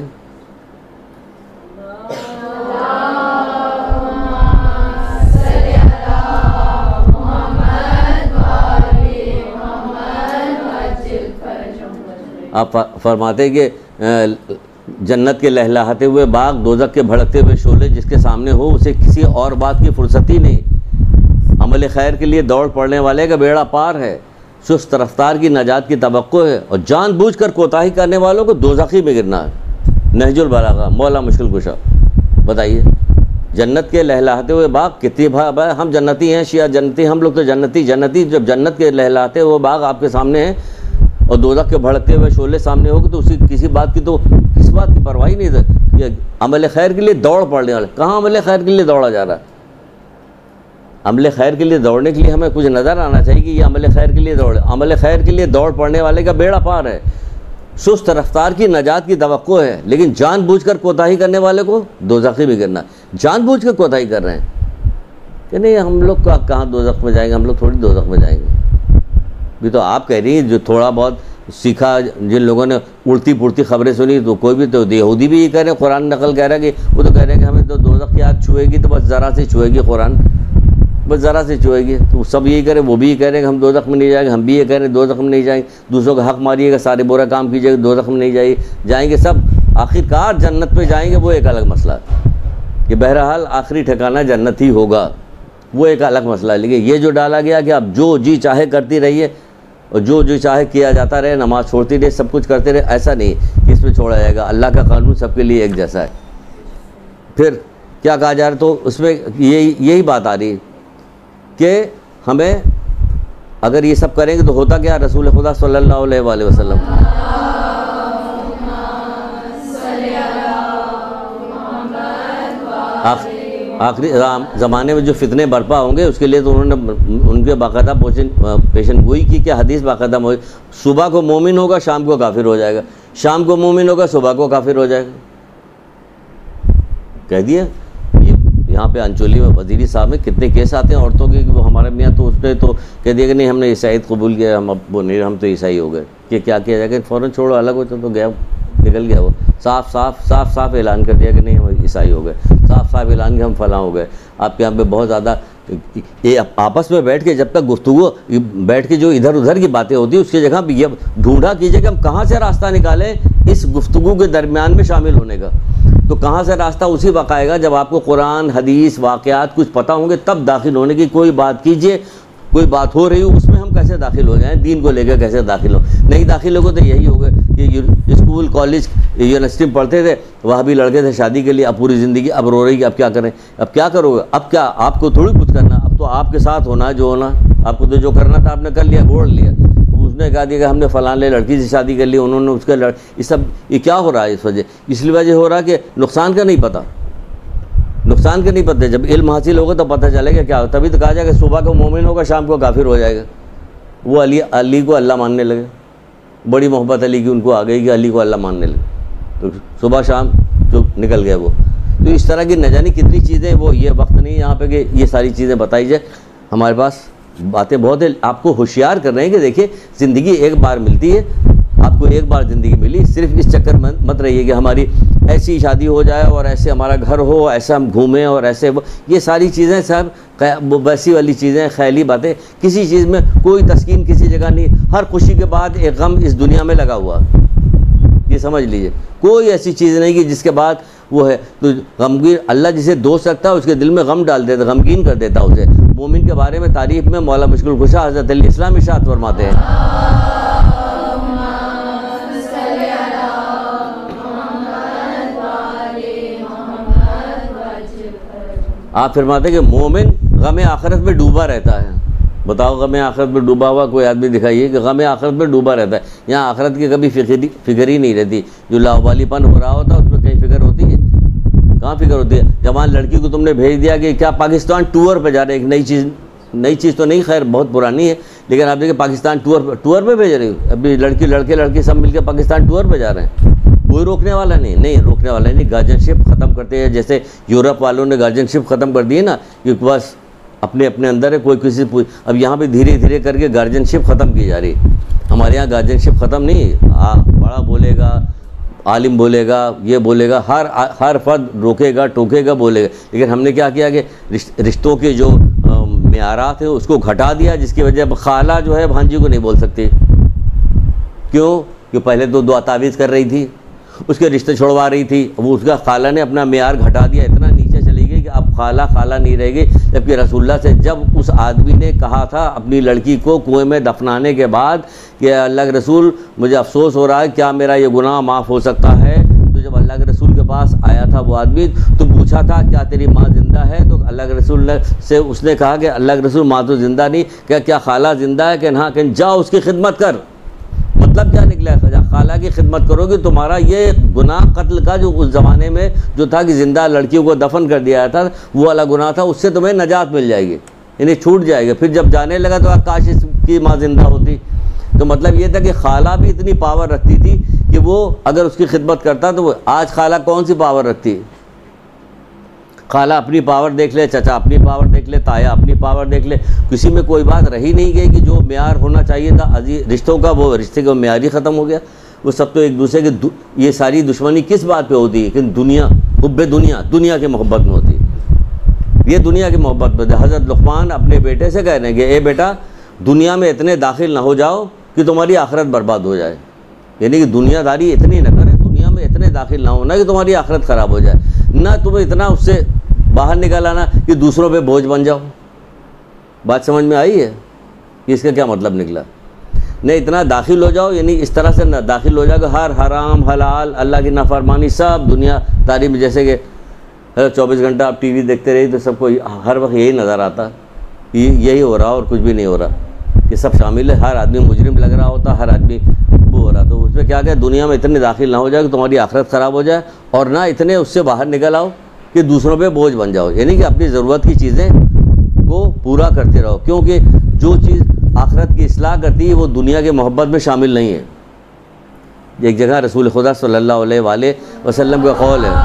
آپ فرماتے ہیں کہ جنت کے لہلاتے ہوئے باغ، دوزخ کے بھڑکتے ہوئے شعلے جس کے سامنے ہو، اسے کسی اور بات کی فرصت ہی نہیں. عمل خیر کے لیے دوڑ پڑنے والے کا بیڑا پار ہے، سست رفتار کی نجات کی توقع ہے، اور جان بوجھ کر کوتاہی کرنے والوں کو دوزخی میں گرنا ہے. نہج البلاغہ مولا مشکل کشا. بتائیے، جنت کے لہلاتے ہوئے باغ کتنی ہم جنتی ہیں، شیعہ جنتی، ہم لوگ تو جنتی. جب جنت کے لہلاتے ہوئے باغ آپ کے سامنے ہیں اور دوزخ کے بھڑکتے ہوئے شعلے سامنے ہوگی تو اسی کسی بات کی تو کس بات کی پرواہ نہیں ہے. یہ عمل خیر کے لیے دوڑ پڑنے والے، کہاں عمل خیر کے لیے دوڑا جا رہا ہے؟ عمل خیر کے لیے دوڑنے کے لیے ہمیں کچھ نظر آنا چاہیے کہ یہ عمل خیر کے لیے دوڑ. عمل خیر کے لیے دوڑ پڑنے والے کا بیڑا پار ہے، سست رفتار کی نجات کی توقع ہے، لیکن جان بوجھ کر کوتاہی کرنے والے کو دوزخی میں گرنا. جان بوجھ کر کوتاہی کر رہے ہیں کہ نہیں ہم لوگ کہاں دوزخ میں جائیں گے، ہم لوگ تھوڑی دوزخ میں جائیں گے. بھی تو آپ کہہ رہی ہیں جو تھوڑا بہت سیکھا، جن لوگوں نے اڑتی پڑتی خبریں سنی، تو کوئی بھی تو یہودی بھی یہ کہہ رہے ہیں، قرآن نقل کہہ رہا ہے کہ وہ تو کہہ رہے ہیں کہ ہمیں تو دوزخ کی آگ چھوئے گی تو بس ذرا سے چھوئے گی، قرآن بس ذرا سے چھوئے گی. تو سب یہی کہہ رہے ہیں، وہ بھی یہ کہہ رہے ہیں کہ ہم دوزخ میں نہیں جائیں گے، ہم بھی یہ کہہ رہے ہیں دوزخ میں نہیں جائیں گے. دوسروں کا حق ماریے گا، سارے برا کام کیجیے گا، دوزخ میں نہیں جائیں گے سب. آخرکار جنت پہ جائیں گے، وہ ایک الگ مسئلہ ہے کہ بہرحال آخری ٹھکانہ جنت ہی ہوگا، وہ ایک الگ مسئلہ ہے. لیکن یہ جو ڈالا گیا کہ آپ جو جی چاہے کرتی رہیے اور جو چاہے کیا جاتا رہے، نماز چھوڑتی رہے، سب کچھ کرتے رہے، ایسا نہیں کہ اس پہ چھوڑا جائے گا. اللہ کا قانون سب کے لیے ایک جیسا ہے. پھر کیا کہا جا رہا، تو اس میں یہی بات آ رہی ہے کہ ہمیں اگر یہ سب کریں گے تو ہوتا کیا، رسول خدا صلی اللہ علیہ وآلہ وسلم آخری زمانے میں جو فتنے برپا ہوں گے اس کے لیے تو انہوں نے ان کے باقاعدہ پیشن گوئی کی کہ حدیث باقاعدہ صبح کو مومن ہوگا شام کو کافر ہو جائے گا، شام کو مومن ہوگا صبح کو کافر ہو جائے گا. کہہ دیا. یہاں پہ انچولی میں وزیری صاحب میں کتنے کیس آتے ہیں عورتوں کے کہ وہ ہمارے میاں تو اس نے تو کہہ دیا کہ نہیں ہم نے عیسائیت قبول کیا، ہم اب وہ نہیں، ہم تو عیسائی ہو گئے. کہ کیا کیا جائے گا، فوراً چھوڑو، الگ ہو تو گیا، نکل گیا. وہ صاف اعلان کر دیا کہ نہیں ہم عیسائی ہو گئے، صاف اعلان کہ ہم فلاں ہو گئے. آپ کے یہاں پہ بہت زیادہ یہ آپس میں بیٹھ کے جب تک گفتگو بیٹھ کے جو ادھر ادھر کی باتیں ہوتی ہیں اس کی جگہ پہ یہ ڈھونڈا کیجئے کہ ہم کہاں سے راستہ نکالیں اس گفتگو کے درمیان میں شامل ہونے کا. تو کہاں سے راستہ اسی وقت آئے گا جب آپ کو قرآن حدیث واقعات کچھ پتہ ہوں گے، تب داخل ہونے کی. کوئی بات کیجئے، کوئی بات ہو رہی ہو اس میں ہم کیسے داخل ہو جائیں، دین کو لے کے کیسے داخل ہو. نہیں داخل ہوگا تو یہی ہوگا کہ اسکول کالج یونیورسٹی میں پڑھتے تھے، وہاں بھی لڑکے تھے شادی کے لیے، اب پوری زندگی اب رو رہی کہ اب کیا کریں، اب کیا کرو گے، اب کیا آپ کو تھوڑی کچھ کرنا. اب تو آپ کے ساتھ ہونا جو ہونا، آپ کو تو جو کرنا تھا آپ نے کر لیا، گھوڑ لیا۔ اس نے کہا دیا کہ ہم نے فلاں لڑکی سے شادی کر لی، انہوں نے اس کا یہ سب یہ کیا ہو رہا ہے؟ اس لیے وجہ ہو رہا ہے کہ نقصان کا نہیں پتہ، نقصان کا نہیں پتہ۔ جب علم حاصل ہوگا تو پتہ چلے گا کیا، تبھی تو کہا جائے کہ صبح کو مومن ہوگا شام کو کافر ہو جائے گا۔ وہ علی کو اللہ ماننے لگے، بڑی محبت علی کی ان کو آ گئی کہ علی کو اللہ ماننے لگے، تو صبح شام جو نکل گئے وہ۔ تو اس طرح کی نہ جانے کتنی چیزیں، وہ یہ وقت نہیں یہاں پہ کہ یہ ساری چیزیں بتائی جائے، ہمارے پاس باتیں بہت ہیں۔ آپ کو ہوشیار کر رہے ہیں کہ دیکھیں زندگی ایک بار ملتی ہے، آپ کو ایک بار زندگی ملی، صرف اس چکر میں مت رہیے کہ ہماری ایسی شادی ہو جائے اور ایسے ہمارا گھر ہو، ایسا ہم گھومیں اور ایسے یہ ساری چیزیں سب ویسی والی چیزیں، خیالی باتیں، کسی چیز میں کوئی تسکین کسی جگہ نہیں۔ ہر خوشی کے بعد ایک غم اس دنیا میں لگا ہوا، یہ سمجھ لیجئے، کوئی ایسی چیز نہیں کہ جس کے بعد وہ ہے۔ تو غمگین اللہ جسے دوست رکھتا ہے اس کے دل میں غم ڈال دیتا، غمگین کر دیتا اسے۔ مومن کے بارے میں تعریف میں مولا مشکل کشا حضرت علی اسلام ارشاد فرماتے ہیں، آپ فرماتے ہیں کہ مومن غم آخرت میں ڈوبا رہتا ہے۔ بتاؤ غم آخرت میں ڈوبا ہوا کوئی آدمی دکھائیے کہ غم آخرت میں ڈوبا رہتا ہے۔ یہاں آخرت کی کبھی فکر ہی نہیں رہتی، جو لاوالی پن ہو رہا ہوتا ہے اس میں کہیں فکر ہوتی ہے؟ کہاں فکر ہوتی ہے؟ جوان لڑکی کو تم نے بھیج دیا کہ کیا پاکستان ٹور پہ جا رہے ہیں، ایک نئی چیز تو نہیں، خیر بہت پرانی ہے، لیکن آپ دیکھیں پاکستان ٹور پہ بھیج رہے ہو، ابھی لڑکے سب مل کے پاکستان ٹور پہ جا رہے ہیں، کوئی روکنے والا نہیں روکنے والا نہیں۔ گارجن شپ ختم کرتے ہیں، جیسے یورپ والوں نے گارجن شپ ختم کر دی ہے نا، کہ بس اپنے اندر ہے، کوئی کسی اب یہاں پہ دھیرے دھیرے کر کے گارجن شپ ختم کی جا رہی ہے۔ ہمارے یہاں گارجن شپ ختم نہیں، بڑا بولے گا، عالم بولے گا، یہ بولے گا، ہر فرد روکے گا، ٹوکے گا، بولے گا۔ لیکن ہم نے کیا کیا کہ رشتوں کے جو معیارات ہیں اس کو گھٹا دیا، جس کی وجہ خالہ جو ہے بھانجی کو نہیں بول سکتی۔ کیوں؟ کہ پہلے تو دعا تعویذ کر رہی تھی، اس کے رشتے چھوڑوا رہی تھی، وہ اس کا خالہ نے اپنا معیار گھٹا دیا، اتنا نیچے چلی گئی کہ اب خالہ نہیں رہے گی۔ جبکہ رسول اللہ سے جب اس آدمی نے کہا تھا اپنی لڑکی کو کنویں میں دفنانے کے بعد کہ اللہ کے رسول مجھے افسوس ہو رہا ہے، کیا میرا یہ گناہ معاف ہو سکتا ہے؟ تو جب اللہ کے رسول کے پاس آیا تھا وہ آدمی تو پوچھا تھا کیا تیری ماں زندہ ہے؟ تو اللہ کے رسول سے اس نے کہا کہ اللہ کے رسول ماں تو زندہ نہیں، کیا خالہ زندہ ہے؟ کہ ہاں، کہ جاؤ اس کی خدمت کر۔ مطلب کیا نکلا ہے؟ خالہ کی خدمت کرو گے تمہارا یہ گناہ قتل کا جو اس زمانے میں جو تھا کہ زندہ لڑکیوں کو دفن کر دیا تھا، وہ والا گناہ تھا، اس سے تمہیں نجات مل جائے گی، یعنی چھوٹ جائے گا۔ پھر جب جانے لگا تو کاش اس کی ماں زندہ ہوتی۔ تو مطلب یہ تھا کہ خالہ بھی اتنی پاور رکھتی تھی کہ وہ اگر اس کی خدمت کرتا تو وہ آج خالہ کون سی پاور رکھتی ہے؟ خالہ اپنی پاور دیکھ لے، چچا اپنی پاور دیکھ لے، تایا اپنی پاور دیکھ لے، کسی میں کوئی بات رہی نہیں گئی کہ جو معیار ہونا چاہیے تھا رشتوں کا، وہ رشتے کا معیار ہی ختم ہو گیا۔ وہ سب تو ایک دوسرے کے یہ ساری دشمنی کس بات پہ ہوتی ہے؟ کہ حب دنیا کی محبت میں ہوتی ہے، یہ دنیا کی محبت میں۔ حضرت لقمان اپنے بیٹے سے کہہ رہے ہیں کہ اے بیٹا دنیا میں اتنے داخل نہ ہو جاؤ کہ تمہاری آخرت برباد ہو جائے، یعنی کہ دنیا داری اتنی نہ کرے، دنیا میں اتنے داخل نہ ہونا کہ تمہاری آخرت خراب ہو جائے، نہ تمہیں اتنا اس سے باہر نکل آنا کہ دوسروں پہ بوجھ بن جاؤ۔ بات سمجھ میں آئی ہے کہ اس کا کیا مطلب نکلا؟ نہیں اتنا داخل ہو جاؤ، یعنی اس طرح سے نہ داخل ہو جاؤ کہ ہر حرام حلال اللہ کی نافرمانی سب دنیا داری میں، جیسے کہ 24 گھنٹہ آپ ٹی وی دیکھتے رہی تو سب کو ہر وقت یہی نظر آتا، یہی ہو رہا اور کچھ بھی نہیں ہو رہا، یہ سب شامل ہے، ہر آدمی مجرم لگ رہا ہوتا، ہر آدمی وہ ہو رہا۔ تو اس میں کیا کہ دنیا میں اتنے داخل نہ ہو جائے کہ تمہاری آخرت خراب ہو جائے، اور نہ اتنے اس سے باہر نکل آؤ کہ دوسروں پہ بوجھ بن جاؤ، یعنی کہ اپنی ضرورت کی چیزیں کو پورا کرتے رہو، کیونکہ جو چیز آخرت کی اصلاح کرتی ہے وہ دنیا کے محبت میں شامل نہیں ہے۔ ایک جگہ رسول خدا صلی اللہ علیہ وآلہ وسلم کا قول ہے،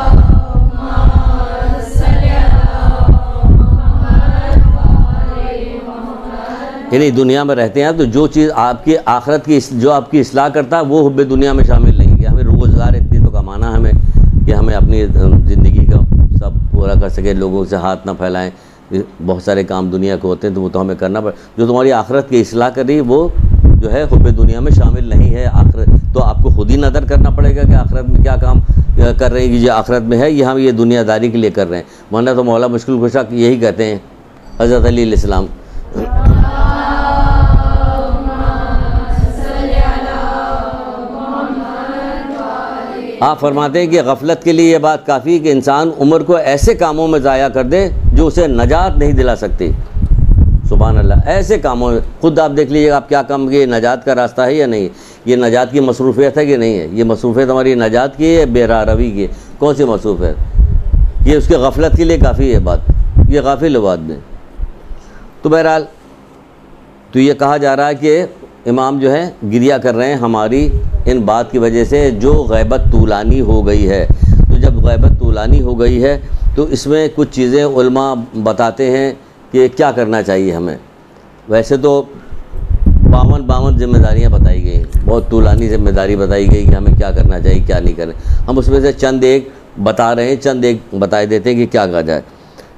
یعنی دنیا میں رہتے ہیں تو جو چیز آپ کی آخرت کی جو آپ کی اصلاح کرتا ہے وہ حب دنیا میں شامل نہیں ہے۔ ہمیں روزگار اتنی تو کمانا ہمیں کہ ہمیں اپنی زندگی کا سب پورا کر سکے، لوگوں سے ہاتھ نہ پھیلائیں، بہت سارے کام دنیا کے ہوتے ہیں تو وہ تو ہمیں کرنا پڑے۔ جو تمہاری آخرت کی اصلاح کر رہی وہ جو ہے حب دنیا میں شامل نہیں ہے۔ آخرت تو آپ کو خود ہی نظر کرنا پڑے گا کہ آخرت میں کیا کام کر رہے ہیں، کہ جو آخرت میں ہے یہ ہم یہ دنیا داری کے لیے کر رہے ہیں، ورنہ تو مولا مشکل کشا یہی کہتے ہیں حضرت علی علیہ السلام۔ آپ فرماتے ہیں کہ غفلت کے لیے یہ بات کافی ہے کہ انسان عمر کو ایسے کاموں میں ضائع کر دے جو اسے نجات نہیں دلا سکتی. سبحان اللہ. ایسے کاموں میں خود آپ دیکھ لیجیے آپ کیا کام یہ نجات کا راستہ ہے یا نہیں, یہ نجات کی مصروفیت ہے کہ نہیں ہے, یہ مصروفیت ہماری نجات کی ہے بے راہ روی کی, کون سی مصروفیت, یہ اس کے غفلت کے لیے کافی ہے بات, یہ غافل بات میں. تو بہرحال تو یہ کہا جا رہا ہے کہ امام جو ہے گریہ کر رہے ہیں ہماری ان بات کی وجہ سے جو غیبت طولانی ہو گئی ہے. تو جب غیبت طولانی ہو گئی ہے تو اس میں کچھ چیزیں علماء بتاتے ہیں کہ کیا کرنا چاہیے ہمیں. ویسے تو 52 ذمہ داریاں بتائی گئی, بہت طولانی ذمہ داری بتائی گئی کہ ہمیں کیا کرنا چاہیے کیا نہیں کرنا. ہم اس میں سے چند ایک بتا رہے ہیں, چند ایک بتائے دیتے ہیں کہ کیا کہا جائے.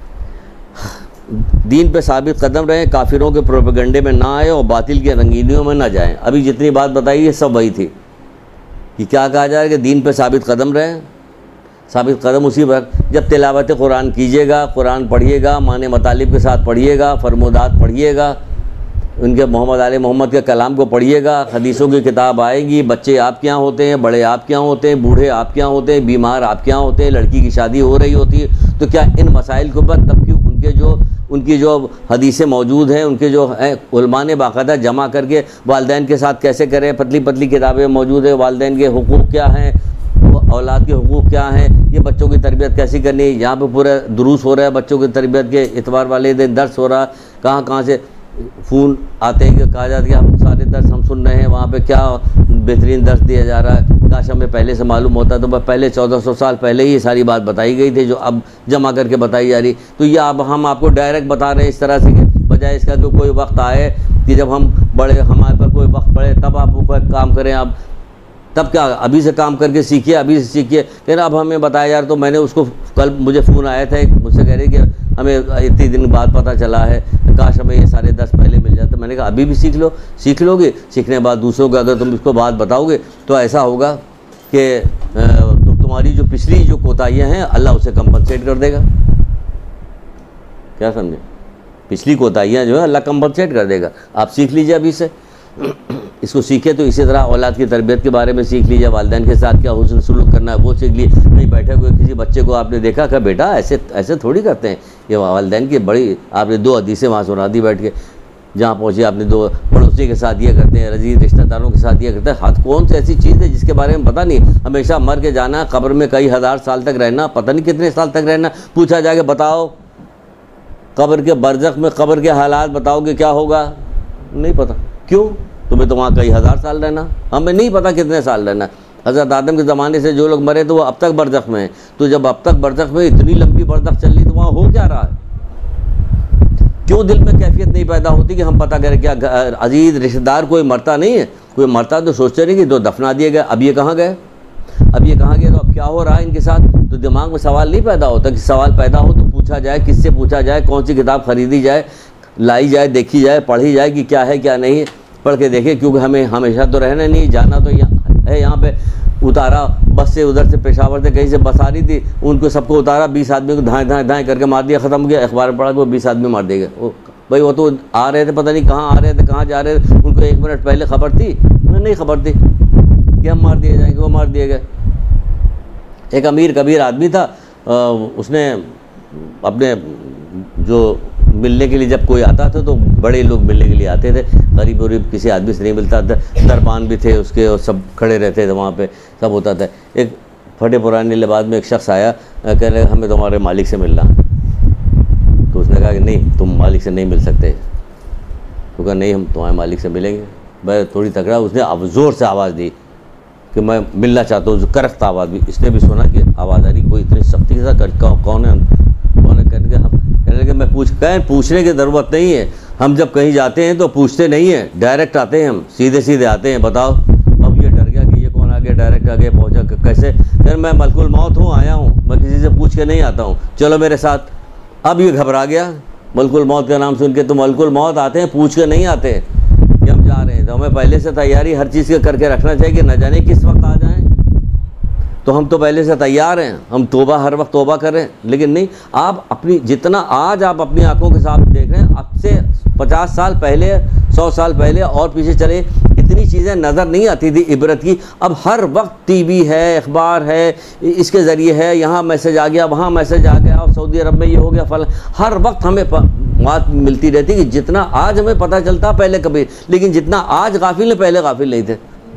دین پہ ثابت قدم رہیں, کافروں کے پروپیگنڈے میں نہ آئے اور باطل کی رنگینیوں میں نہ جائیں. ابھی جتنی بات بتائی یہ سب وہی تھی کہ کیا کہا جائے کہ دین پہ ثابت قدم رہیں. ثابت قدم اسی وقت جب تلاوت قرآن کیجیے گا, قرآن پڑھیے گا, معنی مطالب کے ساتھ پڑھیے گا, فرمودات پڑھیے گا, ان کے محمد علیہ محمد کے کلام کو پڑھیے گا, حدیثوں کی کتاب آئے گی, بچے آپ کے یہاں ہوتے ہیں, بڑے آپ کے یہاں ہوتے ہیں, بوڑھے آپ کے یہاں ہوتے ہیں, بیمار آپ کے یہاں ہوتے ہیں, لڑکی کی شادی ہو رہی ہوتی ہے, تو کیا ان مسائل کے اوپر تب کیوں ان کی جو حدیثیں موجود ہیں, ان کے جو علماء نے باقاعدہ جمع کر کے والدین کے ساتھ کیسے کریں, پتلی پتلی کتابیں موجود ہیں, والدین کے حقوق کیا ہیں, اولاد کے حقوق کیا ہیں, یہ بچوں کی تربیت کیسی کرنی ہے. یہاں پہ پورا دروس ہو رہا ہے بچوں کی تربیت کے, اتوار والے دن درس ہو رہا ہے, کہاں سے فون آتے ہیں کہ کہا جاتا ہے کہ ہم سارے درس ہم سن رہے ہیں, وہاں پہ کیا بہترین درس دیا جا رہا ہے. کاش ہمیں پہلے سے معلوم ہوتا تو پہلے 1400 سال پہلے ہی یہ ساری بات بتائی گئی تھی جو اب جمع کر کے بتائی جا رہی. تو یہ اب ہم آپ کو ڈائریکٹ بتا رہے ہیں اس طرح سے کہ بجائے اس کا کہ کوئی وقت آئے کہ جب ہم بڑے ہمارے پر کوئی وقت پڑے تب آپ کو کام کریں. آپ تب کیا ابھی سے کام کر کے سیکھیے, ابھی سے سیکھیے. لیکن اب ہمیں بتایا یار, تو میں نے اس کو کل مجھے فون آیا تھا مجھ سے کہہ رہے کہ ہمیں اتنی دن بعد پتہ چلا ہے, کاش ہمیں یہ سارے 10 پہلے مل جاتے. میں نے کہا ابھی بھی سیکھ لو گے, سیکھنے کے بعد دوسروں کو اگر تم اس کو بات بتاؤ گے تو ایسا ہوگا کہ تمہاری جو پچھلی جو کوتاہیاں ہیں اللہ اسے کمپنسیٹ کر دے گا. کیا سمجھے, پچھلی کوتاہیاں جو ہے اللہ کمپنسیٹ کر دے گا. آپ سیکھ لیجیے ابھی سے, اس کو سیکھے تو اسی طرح اولاد کی تربیت کے بارے میں سیکھ لیجیے, والدین کے ساتھ کیا حسن سلوک کرنا ہے وہ سیکھ لیجیے. نہیں بیٹھے ہوئے کسی بچے کو آپ نے دیکھا کہ بیٹا ایسے تھوڑی کرتے ہیں, یہ والدین کی بڑی آپ نے 2 حدیثیں وہاں سنا دی بیٹھ کے, جہاں پہنچے آپ نے 2 پڑوسی کے ساتھ یہ کرتے ہیں, عزیز رشتہ داروں کے ساتھ یہ کرتے ہیں. ہاتھ کون سی ایسی چیز ہے جس کے بارے میں پتہ نہیں, ہمیشہ مر کے جانا, قبر میں کئی ہزار سال تک رہنا, پتہ نہیں کتنے سال تک رہنا. پوچھا جائے کہ بتاؤ قبر کے برزخ میں قبر کے حالات بتاؤ کہ کیا ہوگا, نہیں پتہ. کیوں, تمہیں تو وہاں کئی ہزار سال رہنا, ہمیں نہیں پتہ کتنے سال رہنا. حضرت آدم کے زمانے سے جو لوگ مرے تو وہ اب تک برزخ میں ہیں. تو جب اب تک برزخ میں اتنی لمبی برزخ چل رہی تو وہاں ہو کیا رہا ہے؟ کیوں دل میں کیفیت نہیں پیدا ہوتی کہ ہم پتہ کریں کیا عزیز رشتہ دار کوئی مرتا نہیں ہے, کوئی مرتا تو سوچتے نہیں کہ تو دفنا دیے گئے, اب یہ کہاں گئے, اب یہ کہاں گئے, تو اب کیا ہو رہا ہے ان کے ساتھ. تو دماغ میں سوال نہیں پیدا ہوتا, کہ سوال پیدا ہو تو پوچھا جائے, کس سے پوچھا جائے, کون سی کتاب خریدی جائے, لائی جائے, دیکھی جائے, پڑھی جائے کہ کیا ہے کیا نہیں, پڑھ کے دیکھیں. کیونکہ ہمیں ہمیشہ تو رہنا نہیں, جانا تو ہے. یہاں پہ اتارا بس سے, ادھر سے پشاور سے کہیں سے بس آ رہی تھی, ان کو سب کو اتارا, 20 آدمی کو دھائیں کر کے مار دیا, ختم ہو گیا. اخبار میں پڑھا کہ وہ 20 آدمی مار دے گئے. بھائی وہ تو آ رہے تھے, پتہ نہیں کہاں آ رہے تھے, کہاں جا رہے تھے, ان کو 1 منٹ پہلے خبر تھی؟ نہیں خبر تھی کہ ہم مار دیے جائیں گے, وہ مار دیے گئے. ایک امیر کبیر آدمی تھا, اس نے اپنے جو ملنے کے لیے جب کوئی آتا تھا تو بڑے لوگ ملنے کے لیے آتے تھے, غریب غریب کسی آدمی سے نہیں ملتا تھا. دربان بھی تھے اس کے, اور سب کھڑے رہتے تھے وہاں پہ, سب ہوتا تھا. ایک پھٹے پرانے لباس میں ایک شخص آیا, کہہ رہے ہمیں تمہارے مالک سے ملنا. تو اس نے کہا کہ نہیں, تم مالک سے نہیں مل سکتے. تو کہا نہیں, ہم تمہارے مالک سے ملیں گے. بھائی تھوڑی تکڑا, اس نے زور سے آواز دی کہ میں ملنا چاہتا ہوں, کرخت آواز بھی. اس نے بھی سنا کہ آواز آ رہی, کوئی اتنی سختی کے ساتھ کون ہے کہنے کے. کہنے لگے میں پوچھنے کی ضرورت نہیں ہے, ہم جب کہیں جاتے ہیں تو پوچھتے نہیں ہیں, ڈائریکٹ آتے ہیں, ہم سیدھے آتے ہیں. بتاؤ. اب یہ ڈر گیا کہ یہ کون آگے, ڈائریکٹ آگے پہنچا کیسے. پھر میں ملک الموت ہوں, آیا ہوں, میں کسی سے پوچھ کے نہیں آتا ہوں, چلو میرے ساتھ. اب یہ گھبرا گیا, ملک الموت کا نام سن کے. تو ملک الموت آتے ہیں, پوچھ کے نہیں آتے کہ ہم جا رہے ہیں. تو ہمیں پہلے سے تیاری ہر چیز کے کر کے رکھنا چاہیے کہ نہ جانے کس وقت آ جائیں. تو ہم تو پہلے سے تیار ہیں, ہم توبہ ہر وقت توبہ کر رہے ہیں. لیکن نہیں, آپ اپنی جتنا آج آپ اپنی آنکھوں کے ساتھ دیکھ رہے ہیں, اب سے 50 سال پہلے, 100 سال پہلے اور پیچھے چلے, اتنی اتنی چیزیں نظر نہیں آتی تھی عبرت کی. اب ہر وقت ٹی وی ہے, اخبار ہے, اس کے ذریعے ہے, یہاں میسج آ گیا, وہاں میسج آ گیا, اور سعودی عرب میں یہ ہو گیا فلاں. ہر وقت ہمیں بات ملتی رہتی کہ جتنا آج ہمیں پتہ چلتا پہلے کبھی, لیکن جتنا آج غافل ہیں پہلے غافل نہیں تھے.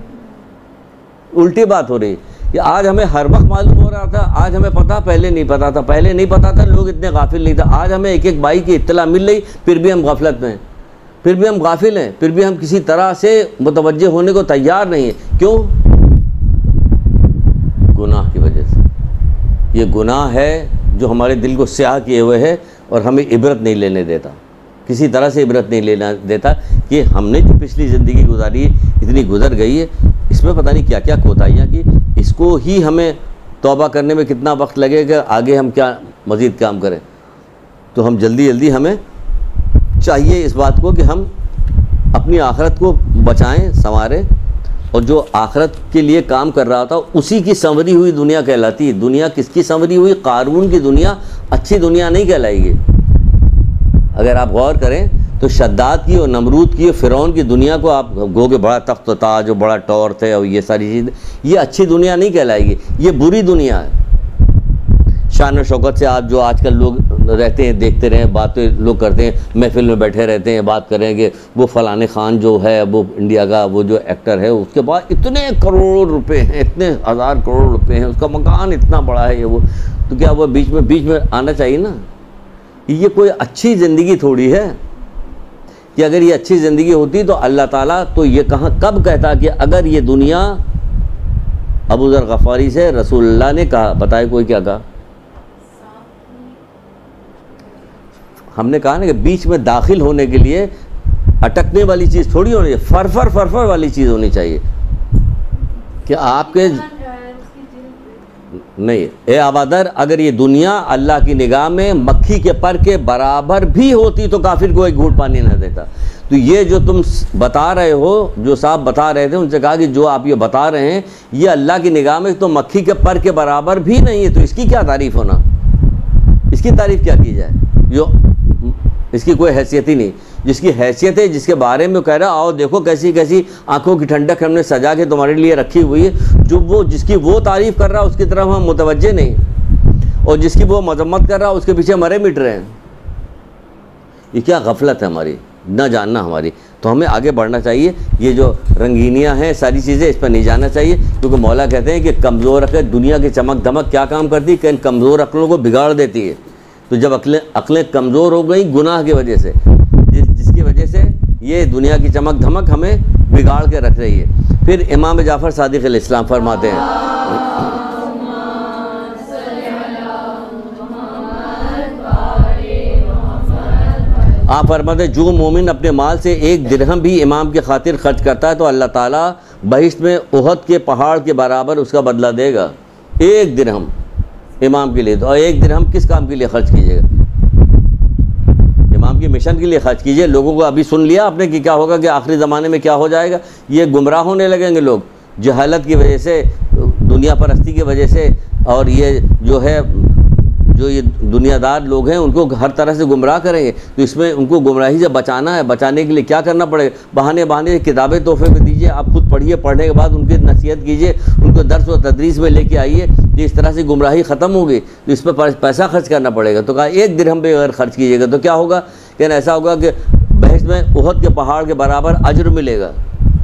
الٹی بات ہو رہی کہ آج ہمیں ہر وقت معلوم ہو رہا تھا, آج ہمیں پتہ پہلے نہیں پتہ تھا, پہلے نہیں پتہ تھا, لوگ اتنے غافل نہیں تھے. آج ہمیں ایک ایک بھائی کی اطلاع مل رہی, پھر بھی ہم غفلت میں ہیں, پھر بھی ہم غافل ہیں, پھر بھی ہم کسی طرح سے متوجہ ہونے کو تیار نہیں ہیں. کیوں؟ گناہ کی وجہ سے. یہ گناہ ہے جو ہمارے دل کو سیاہ کیے ہوئے ہے اور ہمیں عبرت نہیں لینے دیتا, کسی طرح سے عبرت نہیں لینا دیتا کہ ہم نے جو پچھلی زندگی گزاری اتنی گزر گئی ہے, اس میں پتہ نہیں کیا کیا کوتاہیاں کی. اس کو ہی ہمیں توبہ کرنے میں کتنا وقت لگے گا, آگے ہم کیا مزید کام کریں. تو ہم جلدی ہمیں چاہیے اس بات کو کہ ہم اپنی آخرت کو بچائیں, سنواریں, اور جو آخرت کے لیے کام کر رہا تھا اسی کی سنوری ہوئی دنیا کہلاتی ہے. دنیا کس کی سنوری ہوئی؟ قارون کی دنیا اچھی دنیا نہیں کہلائے گی. اگر آپ غور کریں تو شداد کی اور نمرود کی اور فرعون کی دنیا کو آپ گو کہ بڑا تخت و تاج اور بڑا ٹور تھے اور یہ ساری چیزیں, یہ اچھی دنیا نہیں کہلائے گی, یہ بری دنیا ہے. شان و شوکت سے آپ جو آج کل لوگ رہتے ہیں, دیکھتے رہیں, باتیں لوگ کرتے ہیں, محفل میں بیٹھے رہتے ہیں, بات کریں کہ وہ فلاں خان جو ہے وہ انڈیا کا وہ جو ایکٹر ہے, اس کے بعد اتنے کروڑ روپے ہیں, اتنے ہزار کروڑ روپے ہیں, اس کا مکان اتنا بڑا ہے, یہ وہ. تو کیا وہ بیچ میں آنا چاہیے نا. یہ کوئی اچھی زندگی تھوڑی ہے کہ اگر یہ اچھی زندگی ہوتی تو اللہ تعالیٰ تو یہ کب کہتا کہ اگر یہ دنیا, ابو ذر غفاری سے رسول اللہ نے کہا, بتائے کوئی کیا کہا؟ ہم نے کہا نا کہ بیچ میں داخل ہونے کے لیے اٹکنے والی چیز تھوڑی ہونی چاہیے, فرفر والی چیز ہونی چاہیے کہ آپ کے نہیں. اے آبادر, اگر یہ دنیا اللہ کی نگاہ میں مکھی کے پر کے برابر بھی ہوتی تو کافر کو ایک گھونٹ پانی نہ دیتا. تو یہ جو تم بتا رہے ہو, جو صاحب بتا رہے تھے, ان سے کہا کہ جو آپ یہ بتا رہے ہیں یہ اللہ کی نگاہ میں تو مکھی کے پر کے برابر بھی نہیں ہے, تو اس کی کیا تعریف ہونا, اس کی تعریف کیا کی جائے, جو اس کی کوئی حیثیت ہی نہیں. جس کی حیثیت ہے, جس کے بارے میں کہہ رہا آؤ دیکھو کیسی کیسی آنکھوں کی ٹھنڈک ہم نے سجا کے تمہارے لیے رکھی ہوئی ہے, جو وہ جس کی وہ تعریف کر رہا اس کی طرف ہم متوجہ نہیں, اور جس کی وہ مذمت کر رہا اس کے پیچھے مرے مٹ رہے ہیں. یہ کیا غفلت ہے ہماری, نہ جاننا ہماری. تو ہمیں آگے بڑھنا چاہیے. یہ جو رنگینیاں ہیں ساری چیزیں, اس پر نہیں جانا چاہیے, کیونکہ مولا کہتے ہیں کہ کمزور عقل دنیا کی چمک دھمک کیا کام کرتی ہے کہ ان کمزور عقلوں کو بگاڑ دیتی ہے. تو جب عقلیں کمزور ہو گئیں گناہ کی وجہ سے, جس کی وجہ سے یہ دنیا کی چمک دھمک ہمیں بگاڑ کے رکھ رہی ہے. پھر امام جعفر صادق علیہ السلام فرماتے ہیں, آپ فرماتے ہیں جو مومن اپنے مال سے ایک درہم بھی امام کی خاطر خرچ کرتا ہے تو اللہ تعالیٰ بہشت میں احد کے پہاڑ کے برابر اس کا بدلہ دے گا. ایک درہم امام کے لیے. تو ایک درہم کس کام کے لیے خرچ کیجیے گا؟ امام کی مشن کے لیے خرچ کیجیے. لوگوں کو ابھی سن لیا آپ نے کہ کیا ہوگا, کہ آخری زمانے میں کیا ہو جائے گا. یہ گمراہ ہونے لگیں گے لوگ, جہالت کی وجہ سے, دنیا پرستی کی وجہ سے, اور یہ جو ہے جو یہ دنیا دار لوگ ہیں ان کو ہر طرح سے گمراہ کریں گے. تو اس میں ان کو گمراہی سے بچانا ہے. بچانے کے لیے کیا کرنا پڑے گا؟ بہانے کتابیں تحفے میں دیجیے, آپ خود پڑھیے, پڑھنے کے بعد ان کی نصیحت کیجیے, ان کو درس و تدریس میں لے کے آئیے, کہ اس طرح سے گمراہی ختم ہوگی. تو اس پہ پیسہ خرچ کرنا پڑے گا. تو کہا ایک درہم پہ اگر خرچ کیجیے گا تو کیا ہوگا, کہ ایسا ہوگا کہ بحث میں احد کے پہاڑ کے برابر اجر ملے گا.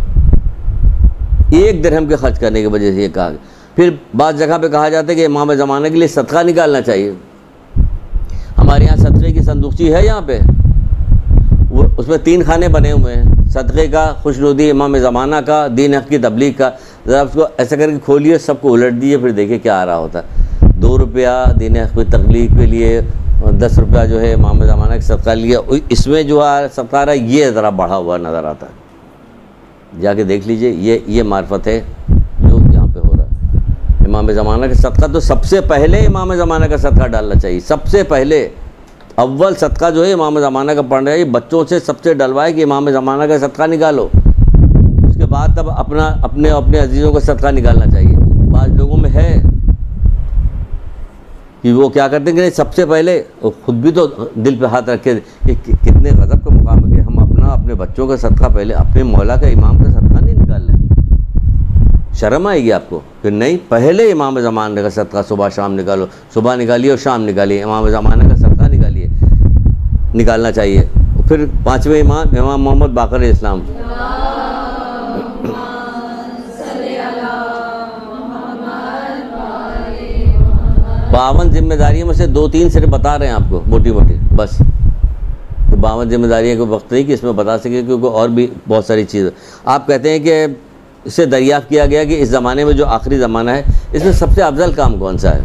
ایک درہم کے خرچ کرنے کی وجہ سے یہ کہا. پھر بعض جگہ پہ کہا جاتا ہے کہ امام زمانہ کے لیے صدقہ نکالنا چاہیے. ہمارے یہاں صدقے کی صندوقچی ہے یہاں پہ, وہ اس میں 3 خانے بنے ہوئے ہیں, صدقے کا, خوشنودی امام زمانہ کا, دین حق کی تبلیغ کا. ذرا اس کو ایسا کر کے کھولیے, سب کو الٹ دیجیے, پھر دیکھیے کیا آ رہا ہوتا ہے. 2 روپیہ دین حق کی تبلیغ کے لیے, 10 روپیہ جو ہے امام زمانہ کا صدقہ لیا. اس میں جو صدقہ آ رہا ہے یہ ذرا بڑھا ہوا نظر آتا ہے. جا کے دیکھ لیجیے, یہ معرفت ہے جو یہاں پہ ہو رہا ہے. امام زمانہ کا صدقہ تو سب سے پہلے امام زمانہ کا صدقہ ڈالنا چاہیے. سب سے پہلے اول صدقہ جو ہے امام زمانہ کا پڑھ رہے ہیں, بچوں سے سب سے ڈلوائے کہ امام زمانہ کا صدقہ نکالو. اس کے بعد تب اپنے عزیزوں کا صدقہ نکالنا چاہیے. بعض لوگوں میں ہے کہ وہ کیا کرتے ہیں کہ سب سے پہلے خود بھی تو دل پہ ہاتھ رکھے کہ کتنے غضب کا مقام ہے کہ ہم اپنے بچوں کا صدقہ پہلے, اپنے مولا کا امام کا صدقہ نہیں نکالیں. شرم آئے گی آپ کو؟ پھر نہیں، پہلے امام زمانے کا صدقہ صبح شام نکالو، صبح نکالیے اور شام نکالیے، امام زمانے کا صدقہ نکالیے، نکالنا چاہیے۔ پھر پانچویں امام، امام محمد باقر اسلام، باون ذمہ داریوں میں سے 2-3 صرف بتا رہے ہیں آپ کو موٹی موٹی، بس 52 ذمہ داریوں کو وقت نہیں کہ اس میں بتا سکے، کیونکہ اور بھی بہت ساری چیزیں۔ آپ کہتے ہیں کہ اس سے دریافت کیا گیا کہ اس زمانے میں جو آخری زمانہ ہے اس میں سب سے افضل کام کون سا ہے؟